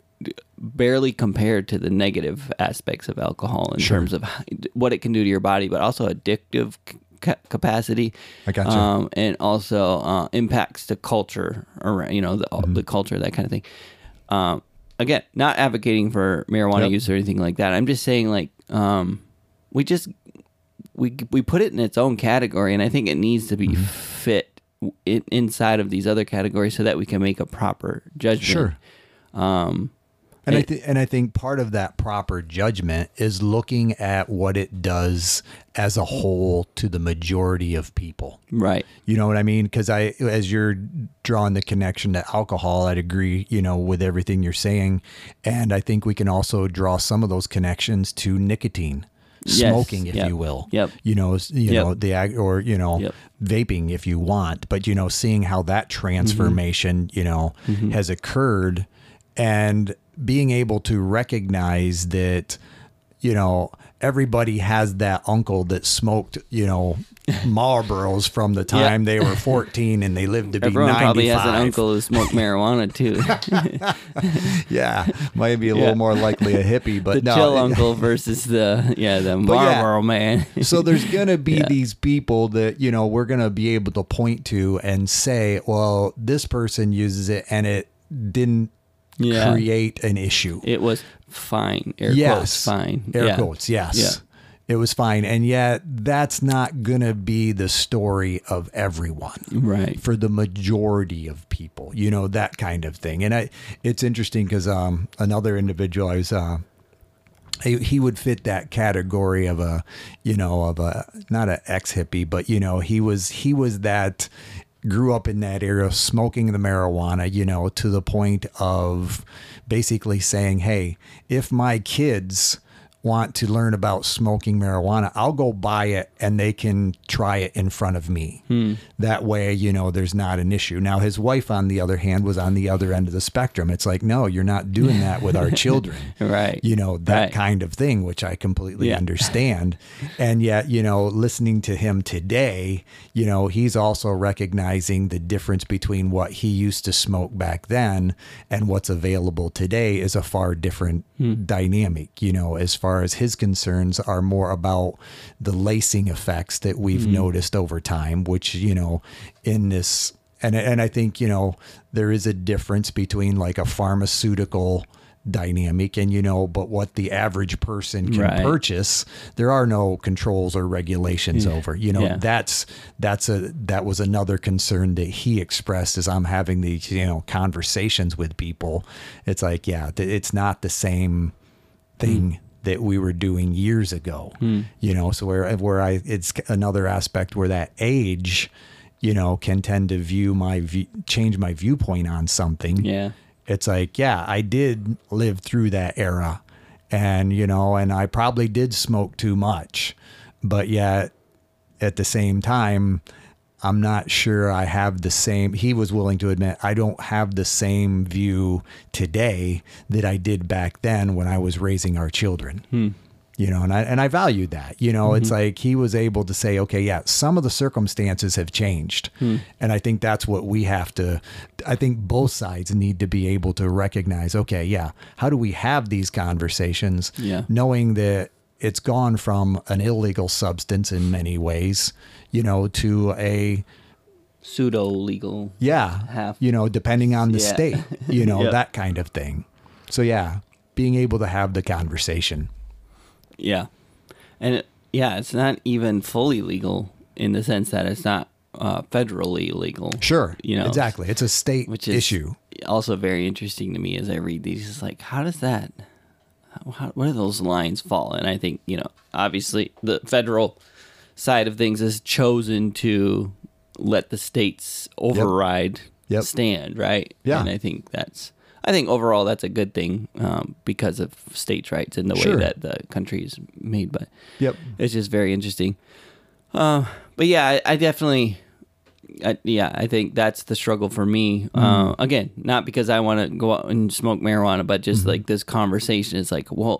barely compared to the negative aspects of alcohol in Sure. terms of what it can do to your body, but also addictive ca- capacity. I gotcha. Um, and also uh, impacts to culture, or you know, the, Mm-hmm. the culture, that kind of thing. Um, again, not advocating for marijuana Yep. use or anything like that. I'm just saying, like, um, we just we we put it in its own category, and I think it needs to be Mm-hmm. fit in, inside of these other categories so that we can make a proper judgment. Sure. Um, And I it- th- and I think part of that proper judgment is looking at what it does as a whole to the majority of people. right. You know what I mean? Because I, as you're drawing the connection to alcohol, I'd agree, you know, with everything you're saying, and I think we can also draw some of those connections to nicotine, Yes, smoking, if yep, you will. yep. You know, s- you Yep. know the ag- or you know Yep. vaping if you want, but you know, seeing how that transformation, you know, has occurred, and being able to recognize that, you know, everybody has that uncle that smoked, you know, Marlboros from the time they were fourteen and they lived to be Everyone ninety-five. probably has an uncle who smoked marijuana too. Yeah, might be a Yeah. little more likely a hippie, but the no. chill uncle versus the yeah the yeah. Marlboro man. So there's going to be Yeah. these people that, you know, we're going to be able to point to and say, well, this person uses it and it didn't Yeah. create an issue. It was fine. Air yes. quotes, fine. Air yeah. quotes, yes. Yeah. It was fine. And yet that's not going to be the story of everyone. Right. For the majority of people, you know, that kind of thing. And I, it's interesting because um, another individual I was, uh, he, he would fit that category of a, you know, of a, not an ex hippie, but, you know, he was, he was that, grew up in that era, smoking the marijuana, you know, to the point of basically saying, hey, if my kids want to learn about smoking marijuana, I'll go buy it and they can try it in front of me. Hmm. That way, you know, there's not an issue. Now, his wife, on the other hand, was on the other end of the spectrum. It's like, no, you're not doing that with our children. Right. You know, that Right. kind of thing, which I completely Yeah. understand. And yet, you know, listening to him today, you know, he's also recognizing the difference between what he used to smoke back then and what's available today is a far different dynamic, you know, as far as his concerns are more about the lacing effects that we've noticed over time, which, you know, in this, and, and I think, you know, there is a difference between like a pharmaceutical dynamic and, you know, but what the average person can Right. purchase, there are no controls or regulations over, you know, Yeah. that's, that's a, that was another concern that he expressed as I'm having these, you know, conversations with people. It's like, yeah, th- it's not the same thing Mm. that we were doing years ago, Mm. you know, so where, where I, it's another aspect where that age, you know, can tend to view my view, change my viewpoint on something. Yeah. It's like, yeah, I did live through that era and, you know, and I probably did smoke too much, but yet at the same time, I'm not sure I have the same, he was willing to admit, I don't have the same view today that I did back then when I was raising our children. Hmm. You know, and I and I valued that. You know, Mm-hmm. it's like he was able to say, okay, yeah, some of the circumstances have changed. Hmm. And I think that's what we have to, I think both sides need to be able to recognize, okay, yeah, how do we have these conversations Yeah. knowing that it's gone from an illegal substance in many ways, you know, to a, Pseudo legal. yeah, Half. you know, depending on the Yeah. state, you know, Yep. that kind of thing. So yeah, being able to have the conversation. Yeah. And it, yeah, it's not even fully legal in the sense that it's not uh, federally legal. Sure. You know, exactly. It's a state which is issue. also very interesting to me as I read these. It's like, how does that, how, how, where do those lines fall? And I think, you know, obviously the federal side of things has chosen to let the states override Yep. stand, right? Yeah. And I think that's, I think overall that's a good thing um, because of states' rights and the Sure. way that the country is made. But Yep. it's just very interesting. Uh, but yeah, I, I definitely, I, yeah, I think that's the struggle for me. Uh, again, not because I want to go out and smoke marijuana, but just like this conversation is like, well,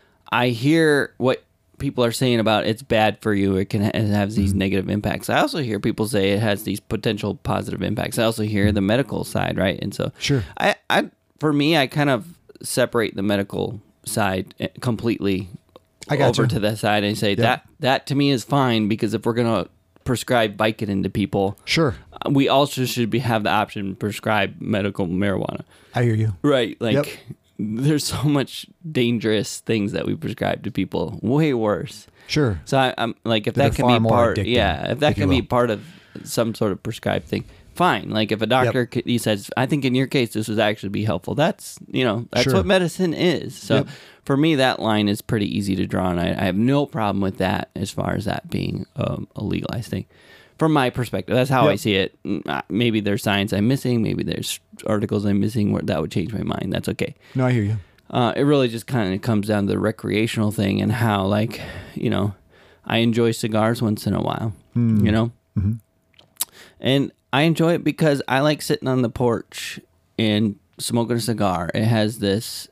I hear what people are saying about it's bad for you. It can ha- it has these negative impacts. I also hear people say it has these potential positive impacts. I also hear the medical side, right? And so, Sure. I, I, for me, I kind of separate the medical side completely I got over you. to that side and say that that to me is fine because if we're gonna prescribe Vicodin to people, Sure. uh, we also should be have the option to prescribe medical marijuana. I hear you. Right? Like, Yep. there's so much dangerous things that we prescribe to people, way worse. Sure. So I, I'm like, if That that are can far be more part, addicting, yeah, if that if you can be will. part of some sort of prescribed thing, fine. Like if a doctor c he says, I think in your case this would actually be helpful. That's you know that's Sure. what medicine is. So Yep. for me, that line is pretty easy to draw, and I, I have no problem with that as far as that being um, a legalized thing. From my perspective, that's how I Yep. see it. Mm, uh, Maybe there's science I'm missing. Maybe there's articles I'm missing where that would change my mind. That's okay. No, I hear you. Uh, it really just kind of comes down to the recreational thing and how, like, you know, I enjoy cigars once in a while, Hmm. you know? Mm-hmm. And I enjoy it because I like sitting on the porch and smoking a cigar. It has this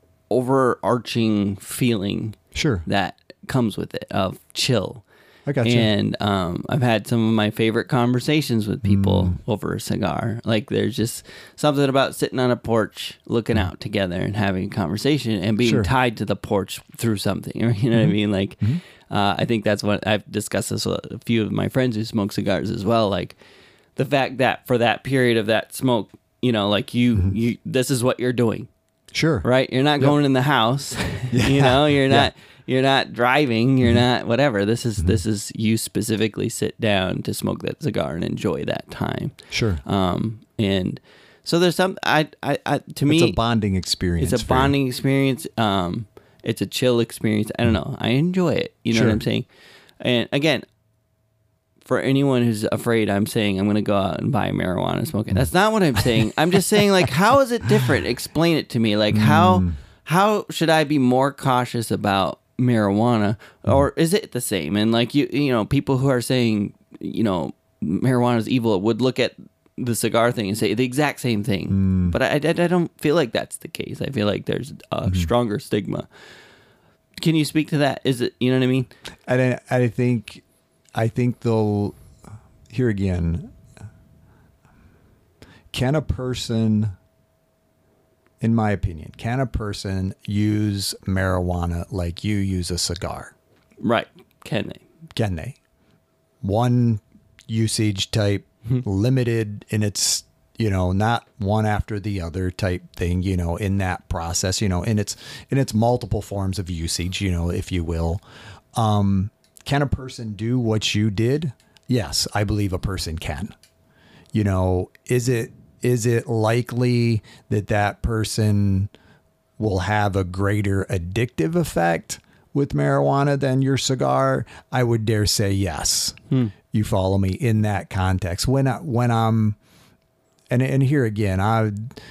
overarching feeling Sure. that comes with it of chill. I got you. And um, I've had some of my favorite conversations with people Mm. over a cigar. Like there's just something about sitting on a porch, looking out together, and having a conversation, and being Sure. tied to the porch through something. You know what I mean? Like Mm-hmm. uh, I think that's what I've discussed this with a few of my friends who smoke cigars as well. Like the fact that for that period of that smoke, you know, like you, Mm-hmm. you, this is what you're doing, Sure. right? You're not going in the house. You know, you're Yeah. not. You're not driving. You're not whatever. This is Mm-hmm. this is you specifically sit down to smoke that cigar and enjoy that time. Sure. Um, and so there's some. I, I, I to It's me, a bonding experience. it's a for you. bonding experience. Um, it's a chill experience. I don't know. I enjoy it. You know Sure. what I'm saying? And again, for anyone who's afraid, I'm saying I'm going to go out and buy marijuana and smoke it. That's not what I'm saying. I'm just saying, like, how is it different? Explain it to me. Like, how Mm. how should I be more cautious about marijuana, or is it the same? And like you, you know, people who are saying, you know, marijuana is evil would look at the cigar thing and say the exact same thing. Mm. But I, I, I don't feel like that's the case. I feel like there's a Mm-hmm. stronger stigma. Can you speak to that? Is it, you know what I mean? I, I think, I think they'll, here again, can a person, in my opinion, can a person use marijuana like you use a cigar? Right. Can they? Can they? One usage type, limited in its, you know, not one after the other type thing, you know, in that process, you know, in its, in its multiple forms of usage, you know, if you will. Um, can a person do what you did? Yes, I believe a person can. You know, is it, is it likely that that person will have a greater addictive effect with marijuana than your cigar? I would dare say yes. Hmm. You follow me in that context. When I, when I'm, and and here again, I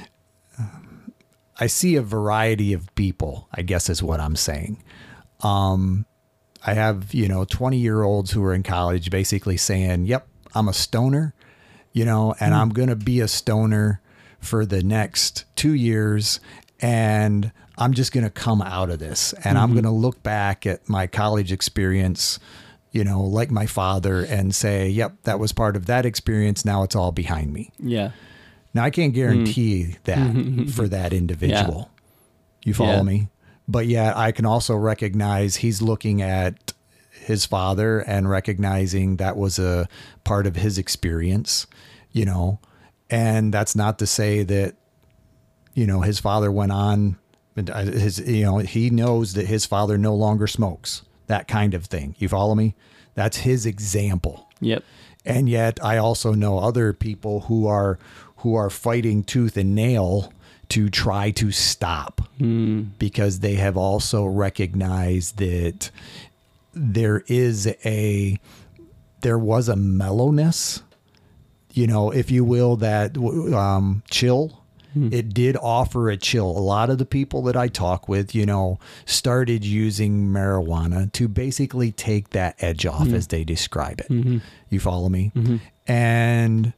I see a variety of people, I guess is what I'm saying. Um, I have, you know, twenty year olds who are in college basically saying, yep, I'm a stoner, you know, and mm. I'm going to be a stoner for the next two years. And I'm just going to come out of this and mm-hmm. I'm going to look back at my college experience, you know, like my father, and say, yep, that was part of that experience. Now it's all behind me. Yeah. Now I can't guarantee mm. that for that individual. Yeah. You follow yeah. me? But yeah, I can also recognize he's looking at his father and recognizing that was a part of his experience, you know, and that's not to say that, you know, his father went on his, you know, he knows that his father no longer smokes, that kind of thing. You follow me? That's his example. Yep. And yet I also know other people who are, who are fighting tooth and nail to try to stop mm. because they have also recognized that there is a, there was a mellowness, you know, if you will, that um, chill. Mm. It did offer a chill. A lot of the people that I talk with, you know, started using marijuana to basically take that edge off mm. as they describe it. Mm-hmm. You follow me? Mm-hmm. And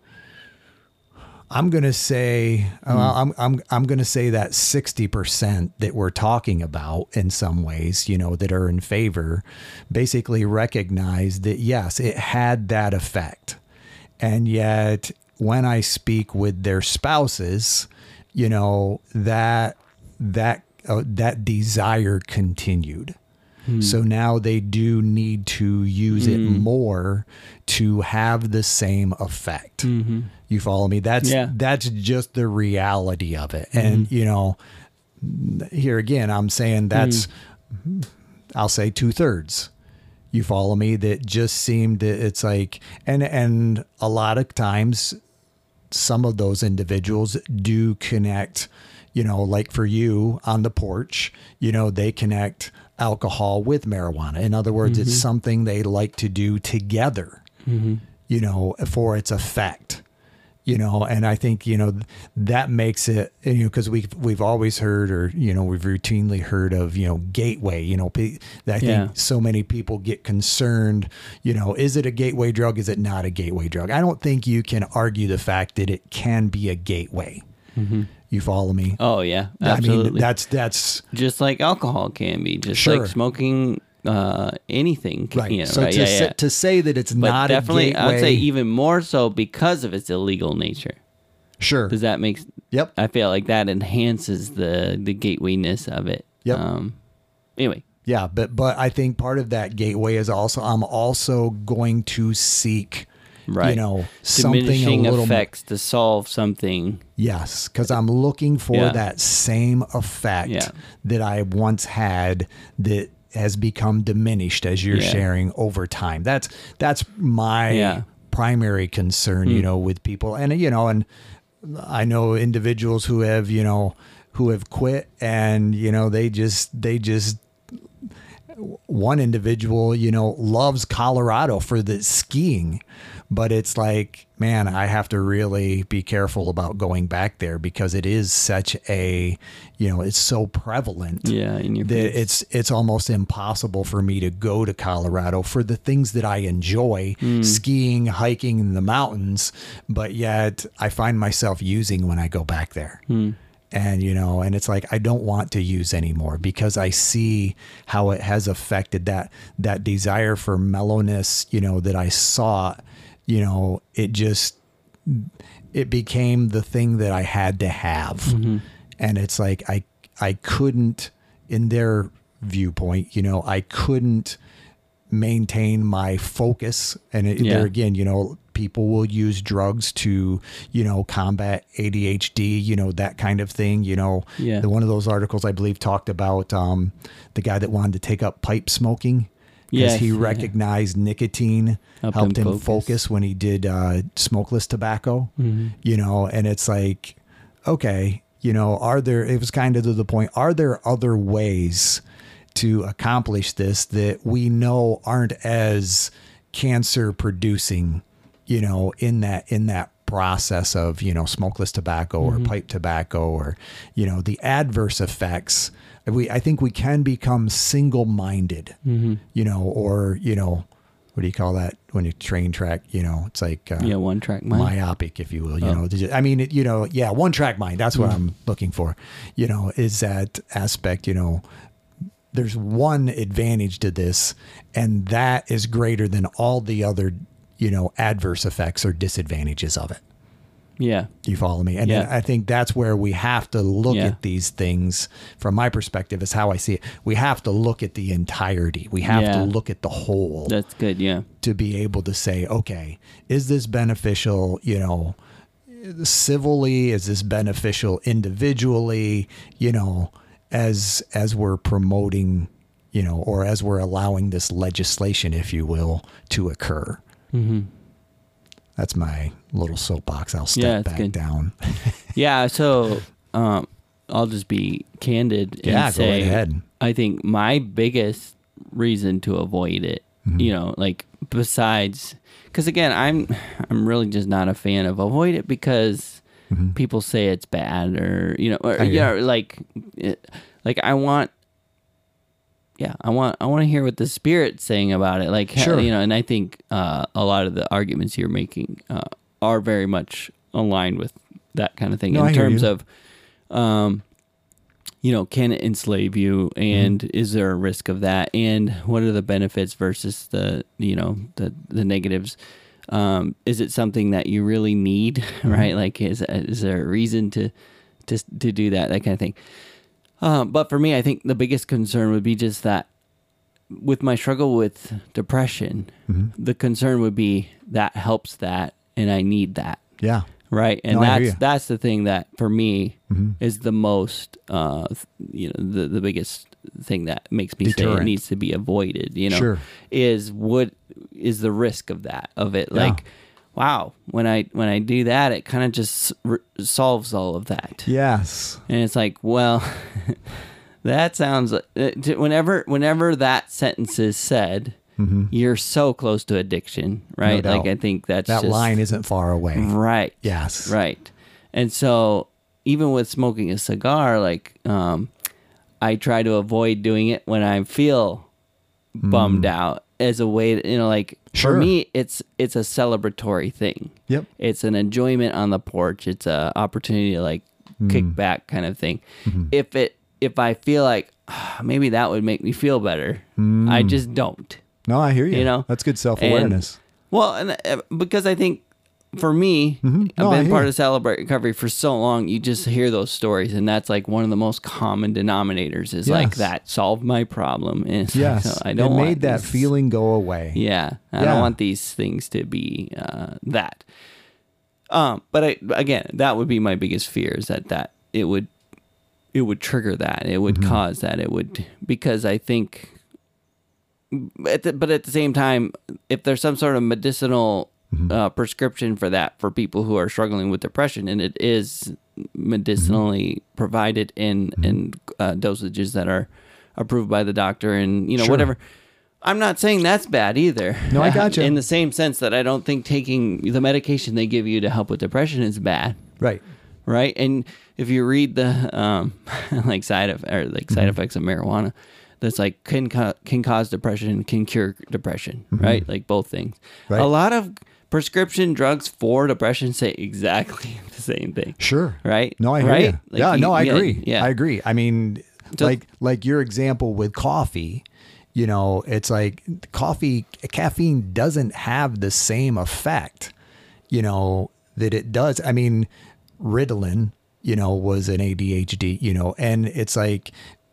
I'm going to say, mm. uh, I'm, I'm, I'm going to say that sixty percent that we're talking about in some ways, you know, that are in favor, basically recognize that, yes, it had that effect. And yet when I speak with their spouses, you know, that, that, uh, that desire continued. Hmm. So now they do need to use mm. it more to have the game effect. Mm-hmm. You follow me? That's, yeah. that's just the reality of it. Mm-hmm. And, you know, here again, I'm saying that's, mm. I'll say two thirds. You follow me? That just seemed that it's like, and, and a lot of times some of those individuals do connect, you know, like for you on the porch, you know, they connect alcohol with marijuana. In other words, mm-hmm. it's something they like to do together, mm-hmm. you know, for its effect, you know, and I think, you know, that makes it, you know, because we've, we've always heard, or, you know, we've routinely heard of, you know, gateway, you know, I think yeah. so many people get concerned, you know, is it a gateway drug? Is it not a gateway drug? I don't think you can argue the fact that it can be a gateway. Mm-hmm. You follow me? Oh yeah, absolutely. I mean, that's, that's just like alcohol can be, just sure. like smoking uh anything, right? You know, so right? to, Yeah, say, yeah. to say that it's but not definitely, a gateway, I would say even more so because of its illegal nature. Sure. Does that make? Yep. I feel like that enhances the the gatewayness of it. Yep. Um, anyway. Yeah, but but I think part of that gateway is also I'm also going to seek, right. you know, something diminishing a little effects more, to solve something. Yes, because I'm looking for yeah. that same effect yeah. that I once had that has become diminished as you're yeah. sharing over time. That's that's my yeah. primary concern, mm. you know, with people, and you know, and I know individuals who have, you know, who have quit, and you know, they just they just one individual, you know, loves Colorado for the skiing, but it's like, man, I have to really be careful about going back there because it is such a, you know, it's so prevalent. Yeah, in your that face. it's it's almost impossible for me to go to Colorado for the things that I enjoy, Mm. skiing, hiking in the mountains, but yet I find myself using when I go back there. Mm. And, you know, and it's like, I don't want to use anymore because I see how it has affected that, that desire for mellowness, you know, that I saw, you know, it just, it became the thing that I had to have. Mm-hmm. And it's like, I, I couldn't, in their viewpoint, you know, I couldn't maintain my focus. And it, Yeah. there again, you know, people will use drugs to, you know, combat A D H D, you know, that kind of thing. You know, Yeah. the, one of those articles I believe talked about um, the guy that wanted to take up pipe smoking because Yes, he yeah. recognized nicotine Helped helped, him him focus. focus. when he did uh, smokeless tobacco, Mhm. you know, and it's like, okay, you know, are there, it was kind of to the point, are there other ways to accomplish this that we know aren't as cancer producing, you know, in that, in that process of, you know, smokeless tobacco or pipe tobacco or, you know, the adverse effects. We, I think we can become single-minded, Mm-hmm. you know, or, you know, what do you call that when you train track, you know, it's like, uh, Yeah, one track mind. myopic, if you will, you Oh. know, I mean, it, you know, yeah, one track mind, that's what I'm looking for, you know, is that aspect, you know, there's one advantage to this and that is greater than all the other, you know, adverse effects or disadvantages of it. Yeah. You follow me? And Yeah. then I think that's where we have to look Yeah. at these things from my perspective is how I see it. We have to look at the entirety. We have Yeah. to look at the whole That's good. Yeah. to be able to say, okay, is this beneficial, you know, civilly? Is this beneficial individually, you know, as, as we're promoting, you know, or as we're allowing this legislation, if you will, to occur. Mm-hmm. That's my little soapbox. I'll step Yeah, it's back good. down. Yeah. So, um, I'll just be candid and Yeah, go say, right ahead. I think my biggest reason to avoid it, Mm-hmm. you know, like besides, because again, I'm I'm really just not a fan of avoid it because people say it's bad or you know, or Mm-hmm. I you hear know, like, it, like I want. Yeah, I want I want to hear what the Spirit's saying about it. Like, Sure. you know, and I think uh, a lot of the arguments you're making uh, are very much aligned with that kind of thing No, in I hear terms you. of, um, you know, can it enslave you, and Mm-hmm. is there a risk of that, and what are the benefits versus the you know the the negatives? Um, is it something that you really need, Mm-hmm. right? Like, is is there a reason to to to do that, that kind of thing? Um, but for me, I think the biggest concern would be just that with my struggle with depression, Mm-hmm. the concern would be that helps that, and I need that, Yeah. right? And No, I hear that's you. that's the thing that for me Mm-hmm. is the most, uh, th- you know, the the biggest thing that makes me say Deterrent. it needs to be avoided. You know, Sure. is what is the risk of that of it? Yeah. Like, wow, when I when I do that, it kind of just r- solves all of that. Yes. And it's like, well, that sounds uh, t- whenever whenever that sentence is said, you're so close to addiction, right? doubt. Like I think that's That just, line isn't far away. right. Yes. Right. And so even with smoking a cigar, like um, I try to avoid doing it when I feel bummed out as a way to, you know, like Sure. for me, it's it's a celebratory thing. Yep. It's an enjoyment on the porch. It's a opportunity to like Mm. kick back kind of thing. Mm-hmm. If it if I feel like "Ah, maybe that would make me feel better, Mm. I just don't. No, I hear you. You know? That's good self-awareness. Well, and uh, because I think for me, Mhm. No, I've I been hear part you. of Celebrate Recovery for so long. You just hear those stories, and that's like one of the most common denominators. Is like Yes. that solved my problem. And it's like, Yes. so I don't it want made that these- feeling go away. Yeah, I Yeah. don't want these things to be uh, that. Um, but I, again, that would be my biggest fear is that that it would it would trigger that. It would cause that. It would because I think. At the, but at the same time, if there's some sort of medicinal uh, prescription for that for people who are struggling with depression, and it is medicinally provided in in uh, dosages that are approved by the doctor and, you know, Sure. whatever. I'm not saying that's bad either. No, I gotcha. In the same sense that I don't think taking the medication they give you to help with depression is bad. Right. Right. And if you read the um, like side of or like side mm-hmm. effects of marijuana, that's like can ca- can cause depression, can cure depression. Mm-hmm. Right. Like both things. Right. A lot of prescription drugs for depression say exactly the same thing. Sure. Right. No, I hear right? you. Like yeah. you, No, I yeah, agree. Yeah. I agree. I mean, So, like like your example with coffee. You know, it's like coffee, caffeine doesn't have the same effect, you know, that it does. I mean, Ritalin, you know, was an A D H D, you know, and it's like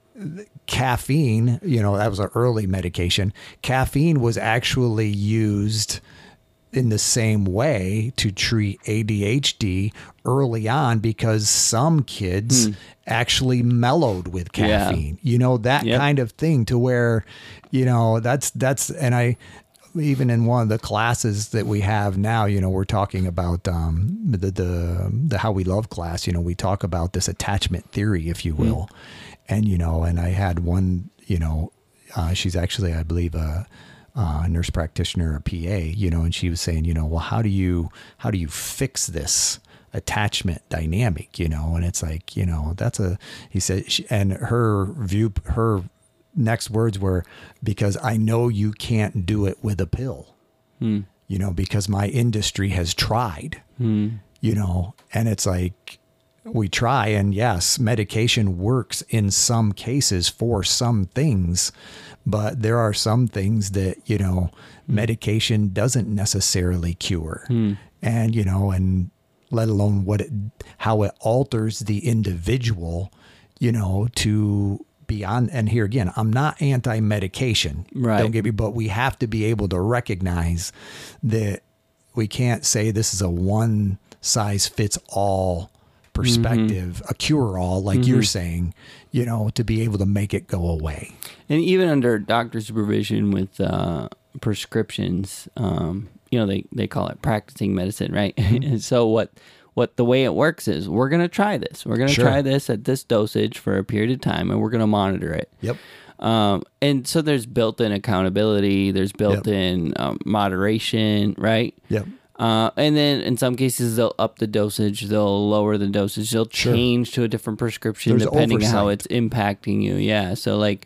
caffeine, you know, that was an early medication. Caffeine was actually used in the same way to treat A D H D early on because some kids hmm. actually mellowed with caffeine, yeah. you know, that yep. kind of thing to where, you know, that's, that's, and I, even in one of the classes that we have now, you know, we're talking about um, the, the, the, how we love class, you know, we talk about this attachment theory, if you will. Hmm. And, you know, and I had one, you know, uh, she's actually, I believe, a, Uh, nurse practitioner, a P A, you know, and she was saying, you know, well, how do you, how do you fix this attachment dynamic, you know? And it's like, you know, that's a, he said, she, and her view, her next words were, because I know you can't do it with a pill, hmm. you know, because my industry has tried, hmm. you know, and it's like, we try, and yes, medication works in some cases for some things, but there are some things that, you know, mm. medication doesn't necessarily cure. Mm. And, you know, and let alone what it, how it alters the individual, you know, to beyond. And here again, I'm not anti-medication. Right. Don't get me, but we have to be able to recognize that we can't say this is a one size fits all perspective, mm-hmm. a cure-all, like mm-hmm. you're saying, you know, to be able to make it go away. And even under doctor supervision with uh, prescriptions, um, you know, they, they call it practicing medicine, right? Mm-hmm. And so what what the way it works is we're going to try this. We're going to sure. try this at this dosage for a period of time, and we're going to monitor it. Yep. Um, and so there's built-in accountability. There's built-in yep. um, moderation, right? Yep. Uh, and then in some cases, they'll up the dosage, they'll lower the dosage, they'll sure. change to a different prescription There's depending oversight. on how it's impacting you. Yeah. So like,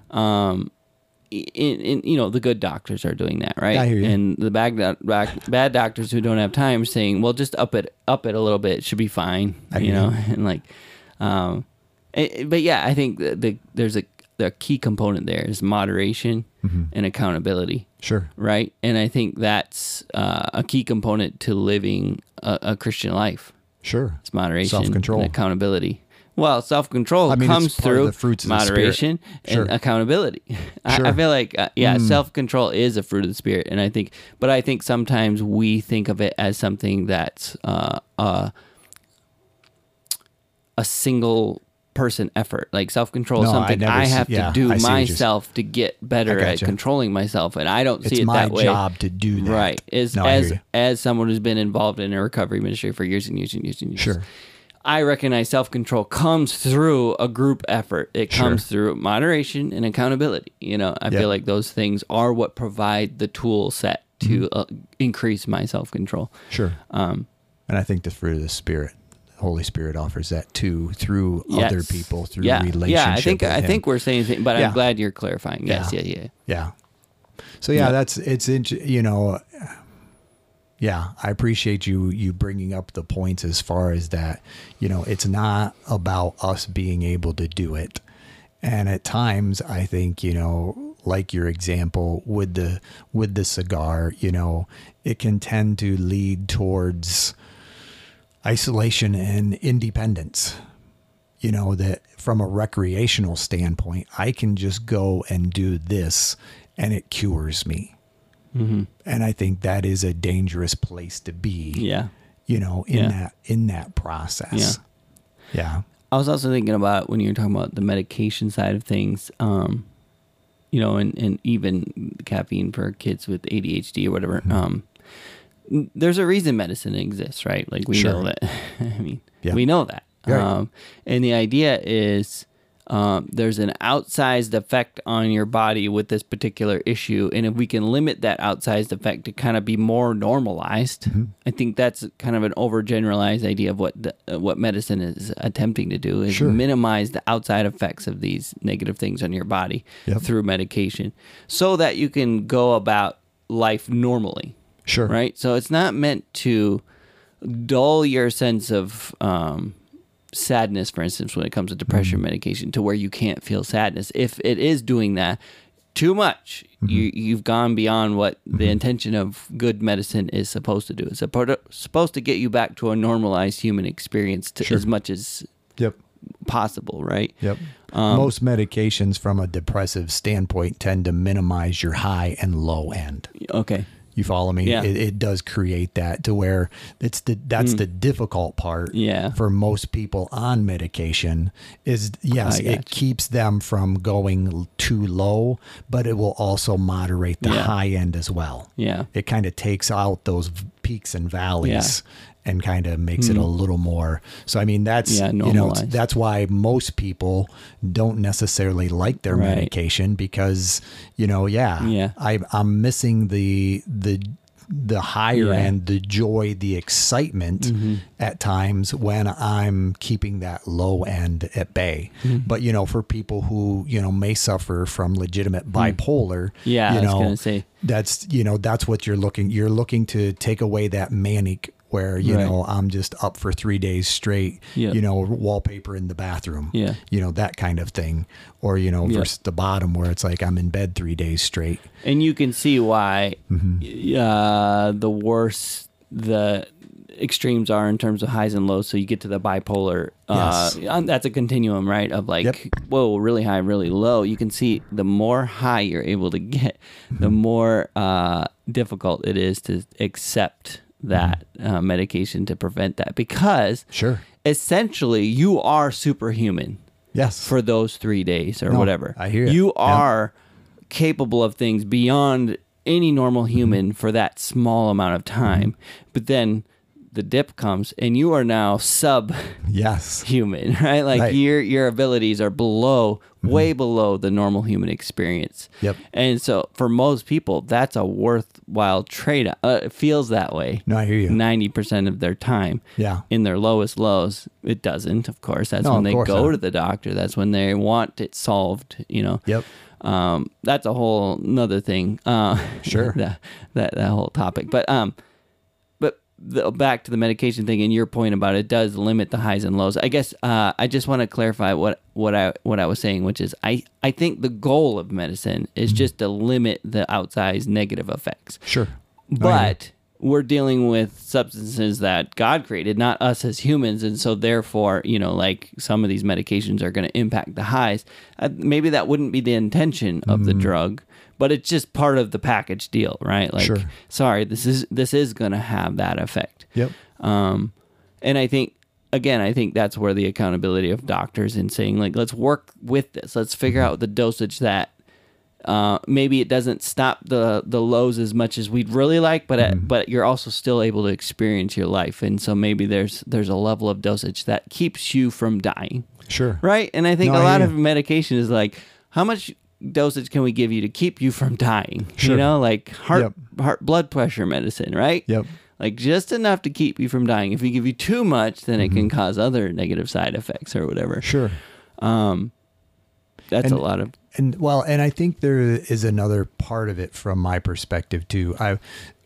um, in, in, you know, the good doctors are doing that, right? I hear you. And the bad, bad, bad doctors who don't have time are saying, well, just up it, up it a little bit. It should be fine. I you know, you. and like, um, it, but yeah, I think the, the there's a, the key component there is moderation mm-hmm. and accountability. Sure. Right. And I think that's uh, a key component to living a, a Christian life. Sure. It's moderation, self-control, and accountability. Well, self-control I mean, comes through the fruits of moderation the sure. and accountability. Sure. I, I feel like, uh, yeah, mm. self-control is a fruit of the Spirit. And I think, but I think sometimes we think of it as something that's uh, uh, a single person effort. Like self-control is no, something I, I have see, yeah, to do I myself to get better at controlling myself, and I don't it's see it that way. It's my job to do that. Right. As no, as as someone who's been involved in a recovery ministry for years and years and years and years. Sure. I recognize self-control comes through a group effort. It comes sure. through moderation and accountability. You know, I yep. feel like those things are what provide the tool set to mm-hmm. uh, increase my self-control. Sure. Um, and I think the fruit of the Spirit, Holy Spirit offers that too through yes. other people, through yeah. relationship. Yeah, I think I him. think we're saying, things, but yeah. I'm glad you're clarifying. Yes, yeah, yeah, yeah. Yeah. So yeah, yeah. that's it's you know, yeah, I appreciate you you bringing up the points as far as that. You know, it's not about us being able to do it, and at times I think you know, like your example with the with the cigar, you know, it can tend to lead towards isolation and independence, you know, that from a recreational standpoint, I can just go and do this and it cures me. Mm-hmm. And I think that is a dangerous place to be, yeah. you know, in yeah. that, in that process. Yeah. yeah. I was also thinking about when you're talking about the medication side of things, um, you know, and, and even caffeine for kids with A D H D or whatever, mm-hmm. um, there's a reason medicine exists, right? Like we sure. know that. I mean, yeah. we know that. Right. Um, and the idea is um, there's an outsized effect on your body with this particular issue. And if we can limit that outsized effect to kind of be more normalized, mm-hmm. I think that's kind of an overgeneralized idea of what the, uh, what medicine is attempting to do, is sure. minimize the outside effects of these negative things on your body yep. through medication so that you can go about life normally. Sure. Right? So it's not meant to dull your sense of um, sadness, for instance, when it comes to depression mm-hmm. medication, to where you can't feel sadness. If it is doing that too much, mm-hmm. you, you've gone beyond what mm-hmm. the intention of good medicine is supposed to do. It's supposed to get you back to a normalized human experience to sure. as much as yep. possible, right? Yep. Um, Most medications from a depressive standpoint tend to minimize your high and low end. Okay. You follow me? Yeah. It, it does create that to where it's the that's mm. the difficult part yeah. for most people on medication is, yes, it keeps them from going too low, but it will also moderate the yeah. high end as well. Yeah. It kind of takes out those peaks and valleys. Yeah. And kind of makes mm. it a little more. So I mean, that's yeah, you know that's why most people don't necessarily like their right. medication because you know yeah, yeah. I I'm missing the the the higher yeah. end, the joy, the excitement mm-hmm. at times when I'm keeping that low end at bay. Mm-hmm. But you know, for people who you know may suffer from legitimate bipolar, yeah, you know, I was gonna say. that's you know that's what you're looking. You're looking to take away that manic. Where, you right. know, I'm just up for three days straight, yep. you know, wallpaper in the bathroom, yeah. you know, that kind of thing. Or, you know, yep. versus the bottom where it's like I'm in bed three days straight. And you can see why mm-hmm. uh, the worse the extremes are in terms of highs and lows. So you get to the bipolar. Yes. Uh, that's a continuum, right? Of like, yep. whoa, really high, really low. You can see the more high you're able to get, mm-hmm. the more uh, difficult it is to accept that uh, medication to prevent that, because sure, essentially you are superhuman. Yes, for those three days or no, whatever. I hear you. You are yep. capable of things beyond any normal human mm-hmm. for that small amount of time. Mm-hmm. But then the dip comes, and you are now sub yes human, right? Like right. your your abilities are below, mm-hmm. way below the normal human experience. Yep. And so for most people, that's a worthwhile trade. Uh, it feels that way. No, I hear you. Ninety percent of their time. Yeah. In their lowest lows, it doesn't. Of course, that's no, when they go not. to the doctor. That's when they want it solved. You know. Yep. Um, that's a whole another thing. Uh, sure. that, that that whole topic, but um. The, back to the medication thing and your point about it does limit the highs and lows. I guess uh, I just want to clarify what, what I what I was saying, which is I, I think the goal of medicine is mm-hmm. just to limit the outsized negative effects. Sure. But we're dealing with substances that God created, not us as humans. And so therefore, you know, like some of these medications are going to impact the highs. Uh, maybe that wouldn't be the intention of mm-hmm. the drug. But it's just part of the package deal, right? Like, sure. sorry, this is this is going to have that effect. Yep. Um, and I think, again, I think that's where the accountability of doctors in saying, like, let's work with this. Let's figure mm-hmm. out the dosage that uh, maybe it doesn't stop the, the lows as much as we'd really like, but mm-hmm. at, but you're also still able to experience your life. And so maybe there's there's a level of dosage that keeps you from dying. Sure. Right? And I think no, a lot yeah. of medication is like, how much dosage can we give you to keep you from dying? Sure. You know, like heart, yep. heart, blood pressure medicine, right? Yep. Like just enough to keep you from dying. If we give you too much, then mm-hmm. it can cause other negative side effects or whatever. Sure. Um, that's and, a lot of, and well, and I think there is another part of it from my perspective too. I,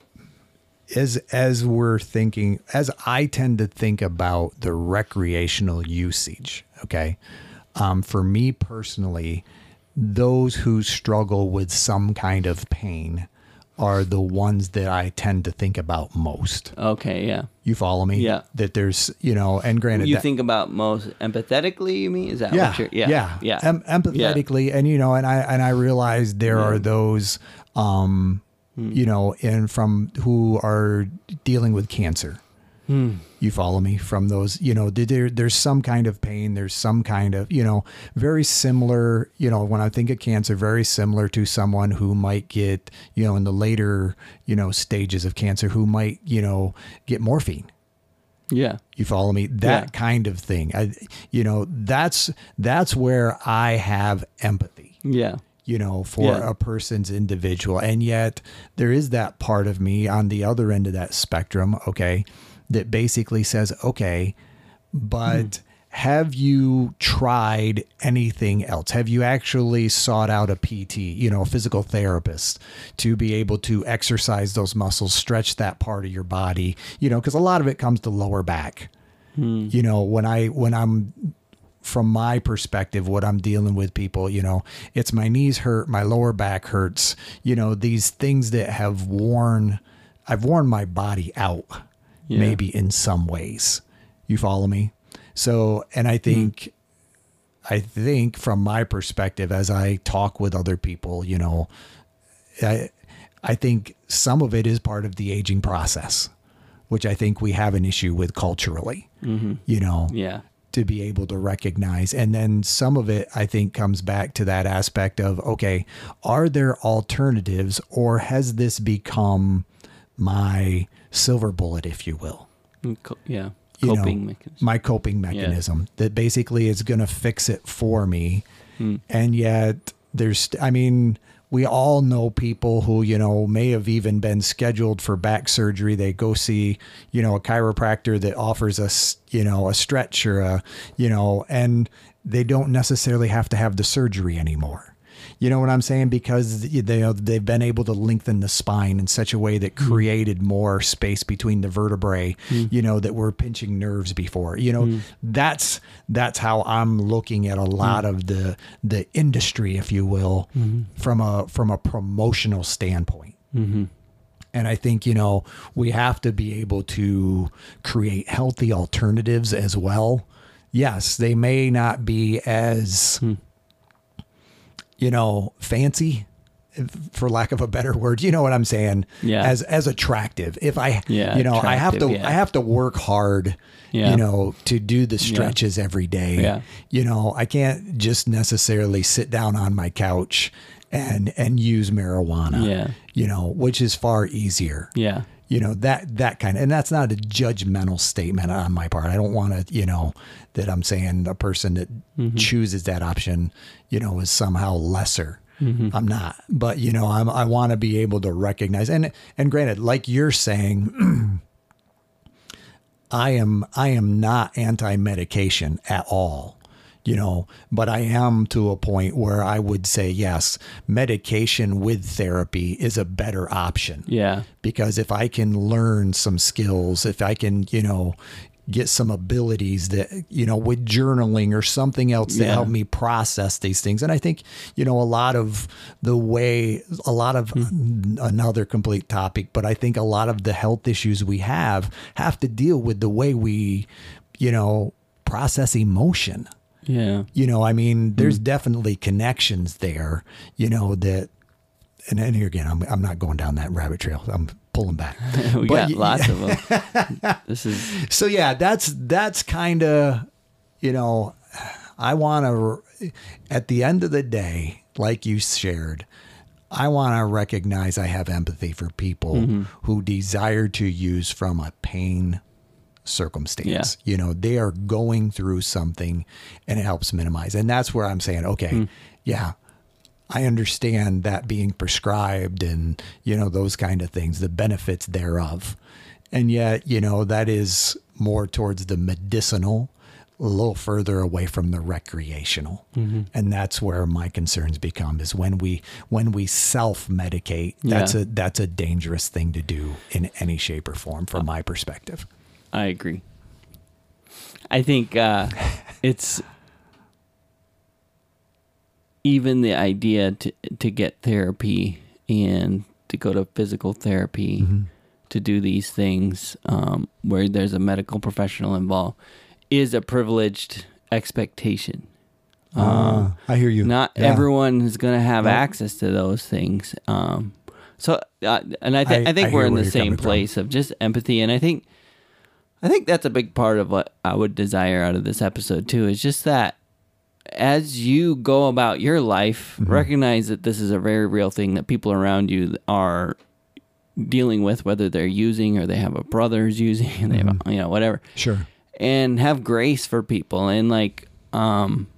as, as we're thinking, as I tend to think about the recreational usage, okay. Um, for me personally, those who struggle with some kind of pain are the ones that I tend to think about most. Okay, yeah. You follow me? Yeah. That there's, you know, and granted... You that, think about most empathetically, you mean? Is that yeah, what you're... Yeah, yeah. yeah. Em- empathetically, yeah. and, you know, and I and I realize there yeah. are those, um, hmm. you know, and from who are dealing with cancer. Hmm. You follow me from those, you know, there, there's some kind of pain. There's some kind of, you know, very similar, you know, when I think of cancer, very similar to someone who might get, you know, in the later, you know, stages of cancer, who might, you know, get morphine. Yeah. You follow me? That Yeah. kind of thing. I, you know, that's that's where I have empathy. Yeah. You know, for Yeah. a person's individual. And yet there is that part of me on the other end of that spectrum, okay, that basically says, okay, but Mm. have you tried anything else? Have you actually sought out a P T, you know, a physical therapist to be able to exercise those muscles, stretch that part of your body, you know, because a lot of it comes to lower back. Mm. You know, when I, when I'm, from my perspective, what I'm dealing with people, you know, it's my knees hurt, my lower back hurts, you know, these things that have worn, I've worn my body out, Yeah. maybe in some ways. You follow me? So, and I think, mm. I think from my perspective, as I talk with other people, you know, I, I think some of it is part of the aging process, which I think we have an issue with culturally, Mm-hmm. you know, Yeah. to be able to recognize. And then some of it, I think, comes back to that aspect of, okay, are there alternatives, or has this become my silver bullet, if you will? Co- yeah. You Coping know, mechanism. my coping mechanism yeah. that basically is going to fix it for me. Hmm. And yet there's, I mean, we all know people who, you know, may have even been scheduled for back surgery. They go see, you know, a chiropractor that offers us, you know, a stretch or a, you know, and they don't necessarily have to have the surgery anymore. You know what I'm saying? Because they, they've been able to lengthen the spine in such a way that created more space between the vertebrae, mm. you know, that were pinching nerves before. You know, mm. that's that's how I'm looking at a lot mm. of the the industry, if you will, mm-hmm. from a from a promotional standpoint. Mm-hmm. And I think, you know, we have to be able to create healthy alternatives as well. Yes, they may not be as... Mm. you know, fancy, for lack of a better word, you know what I'm saying? Yeah. As, as attractive. If I, yeah, you know, I have to, yeah. I have to work hard, yeah. you know, to do the stretches yeah. every day. Yeah. You know, I can't just necessarily sit down on my couch and, and use marijuana, yeah. you know, which is far easier. Yeah. You know, that, that kind of, and that's not a judgmental statement on my part. I don't want to, you know, that I'm saying a person that mm-hmm. chooses that option, you know, is somehow lesser. Mm-hmm. I'm not, but you know, I'm, I want to be able to recognize, and, and granted, like you're saying, I am, I am not anti-medication at all. You know, but I am to a point where I would say, yes, medication with therapy is a better option. Yeah. Because if I can learn some skills, if I can, you know, get some abilities that, you know, with journaling or something else to yeah. help me process these things. And I think, you know, a lot of the way, a lot of mm. another complete topic, but I think a lot of the health issues we have have to deal with the way we, you know, process emotion. Yeah. You know, I mean, there's mm. definitely connections there, you know, that, and, and here again, I'm, I'm not going down that rabbit trail. I'm pulling back. we but, got lots of them. This is, so yeah, that's, that's kind of, you know, I want to, at the end of the day, like you shared, I want to recognize I have empathy for people mm-hmm. who desire to use from a pain circumstance. Yeah. You know, they are going through something and it helps minimize. And that's where I'm saying, okay, mm. yeah, I understand that being prescribed and, you know, those kind of things, the benefits thereof. And yet, you know, that is more towards the medicinal, a little further away from the recreational. Mm-hmm. And that's where my concerns become, is when we, when we self-medicate, that's yeah. a, that's a dangerous thing to do in any shape or form from my perspective. I agree. I think uh, it's even the idea to to get therapy and to go to physical therapy mm-hmm. to do these things um, where there's a medical professional involved is a privileged expectation. Uh, um, I hear you. Not yeah. everyone is going to have nope. access to those things. Um, so, uh, and I, th- I, I think I we're in the same place from. of just empathy, and I think. I think that's a big part of what I would desire out of this episode too, is just that as you go about your life, mm-hmm. recognize that this is a very real thing, that people around you are dealing with, whether they're using or they have a brother who's using, and they have, a, you know, whatever. Sure. And have grace for people and like um,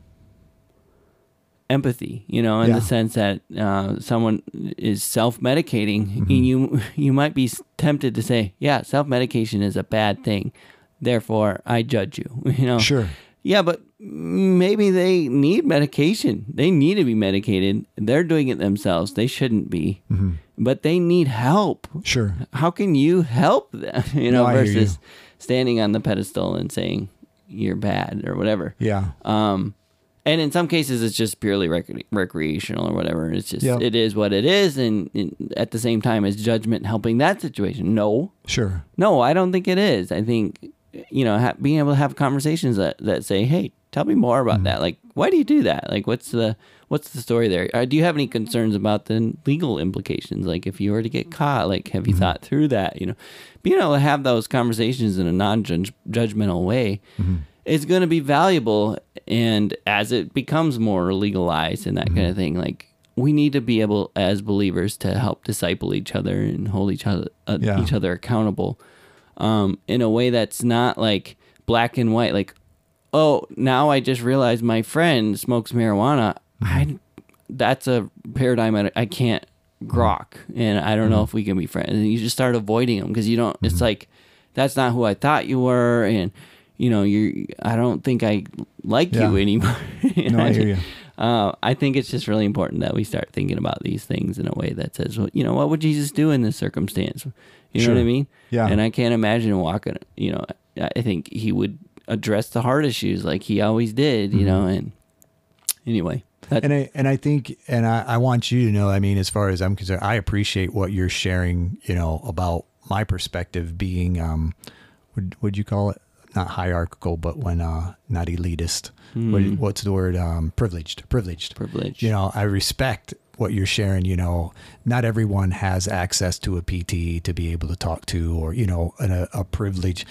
empathy, you know, in Yeah. the sense that uh, someone is self-medicating, Mm-hmm. and you you might be tempted to say, yeah, self-medication is a bad thing, therefore I judge you, you know. Sure. Yeah, but maybe they need medication. They need to be medicated. They're doing it themselves. They shouldn't be, Mm-hmm. but they need help. Sure. How can you help them? You know, No, I hear versus you. standing on the pedestal and saying you're bad or whatever. Yeah. Um, and in some cases, it's just purely rec- recreational or whatever. It's just Yep. it is what it is. And, and at the same time, is judgment helping that situation? No, Sure. no, I don't think it is. I think, you know, ha- being able to have conversations that, that say, hey, tell me more about that. Like, why do you do that? Like, what's the what's the story there? Uh, do you have any concerns about the legal implications? Like, if you were to get caught, like, have you thought through that? You know, being able to have those conversations in a non-judgmental way is going to be valuable. And as it becomes more legalized and that kind of thing, like, we need to be able, as believers, to help disciple each other and hold each other uh, Yeah. each other accountable. Um, in a way that's not like black and white, like, oh, now I just realized my friend smokes marijuana. I, that's a paradigm I, I can't grok, and I don't know if we can be friends. And you just start avoiding them because you don't. It's like, that's not who I thought you were, and you know, you. I don't think I like Yeah. you anymore. You No, know, I hear you. Uh, I think it's just really important that we start thinking about these things in a way that says, well, you know, what would Jesus do in this circumstance? You know Sure. what I mean? Yeah. And I can't imagine walking, you know, I think he would address the hard issues like he always did, you know, and anyway. That, And I and I think and I, I want you to know, I mean, as far as I'm concerned, I appreciate what you're sharing, you know, about my perspective being um would would you call it not hierarchical, but when uh not elitist. What, what's the word? Um privileged. Privileged. Privileged. You know, I respect what you're sharing. You know, not everyone has access to a P T to be able to talk to, or, you know, an, a, a privilege.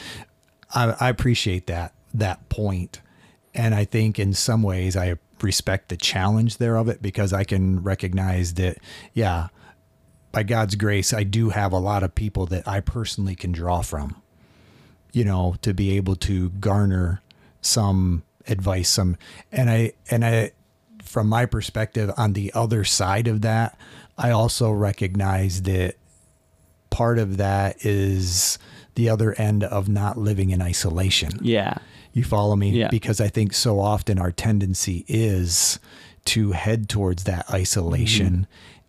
I, I appreciate that, that point. And I think in some ways I respect the challenge there of it, because I can recognize that, yeah, by God's grace, I do have a lot of people that I personally can draw from, you know, to be able to garner some advice, some, and I, and I, from my perspective on the other side of that, I also recognize that part of that is the other end of not living in isolation. yeah. You follow me? Yeah. Because I think so often our tendency is to head towards that isolation.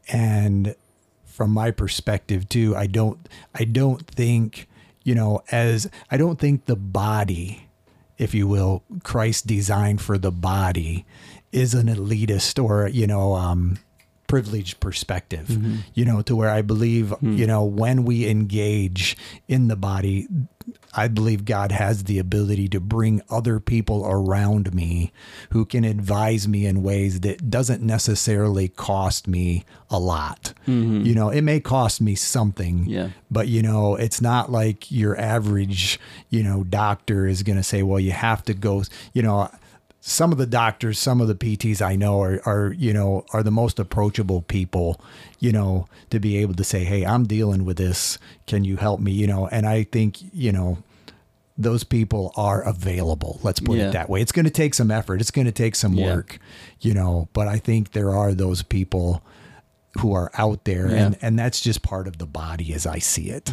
And from my perspective too, I don't, I don't think, you know, as I don't think the body, if you will, Christ designed for the body is an elitist or, you know, um, privileged perspective, you know, to where I believe, you know, when we engage in the body, I believe God has the ability to bring other people around me who can advise me in ways that doesn't necessarily cost me a lot. You know, it may cost me something, Yeah. but, you know, it's not like your average, you know, doctor is going to say, well, you have to go, you know, some of the doctors, some of the P Ts I know are, are, you know, are the most approachable people, you know, to be able to say, hey, I'm dealing with this. Can you help me? You know, and I think, you know, those people are available. Let's put Yeah. it that way. It's going to take some effort. It's going to take some Yeah. work, you know, but I think there are those people who are out there, Yeah. and, and that's just part of the body as I see it.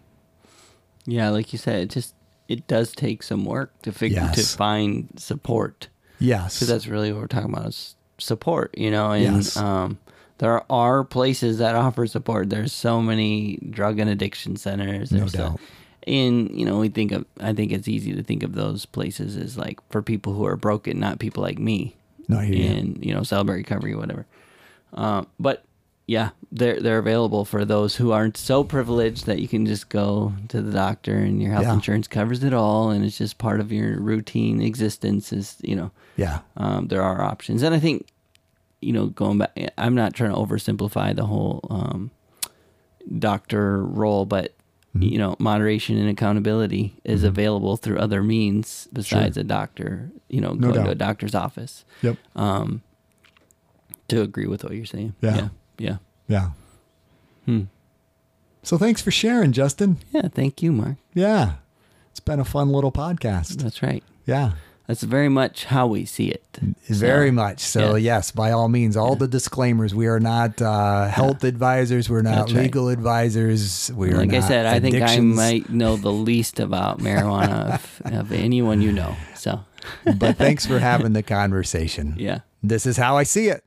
Yeah. Like you said, it just, it does take some work to figure, Yes. to find support. Yes. Because that's really what we're talking about is support, you know, and Yes. um, there are places that offer support. There's so many drug and addiction centers. No There's so- doubt. and, you know, we think of, I think it's easy to think of those places as like for people who are broken, not people like me. No, I hear you. And, you know, Celebrate Recovery, whatever. Um, but yeah, they're, they're available for those who aren't so privileged that you can just go to the doctor and your health Yeah. insurance covers it all. And it's just part of your routine existence is, you know, Yeah. um, there are options. And I think, you know, going back, I'm not trying to oversimplify the whole um, doctor role, but, Mm-hmm. you know, moderation and accountability is available through other means besides Sure. a doctor, you know, No going to doubt. a doctor's office. Yep. Um, to agree with what you're saying. Yeah. Yeah. Yeah. Yeah. Hmm. So thanks for sharing, Justin. Yeah, thank you, Mark. Yeah. It's been a fun little podcast. That's right. Yeah. That's very much how we see it. Very So, much. So, yeah. yes, by all means, all the disclaimers. We are not uh, health advisors. We're not That's right. legal advisors. We are Like I not said, I think I addictions. might know the least about marijuana of, of anyone you know. So, But thanks for having the conversation. yeah. This is how I see it.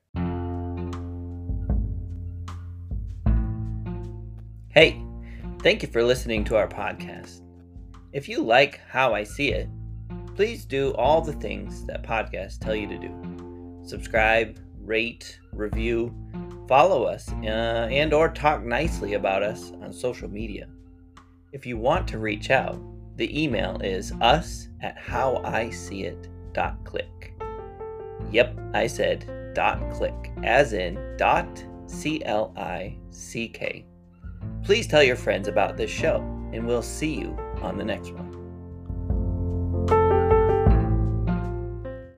Hey, thank you for listening to our podcast. If you like How I See It, please do all the things that podcasts tell you to do. Subscribe, rate, review, follow us, uh, and or talk nicely about us on social media. If you want to reach out, the email is us at howiseeit.click. Yep, I said dot click, as in dot C L I C K. Please tell your friends about this show, and we'll see you on the next one.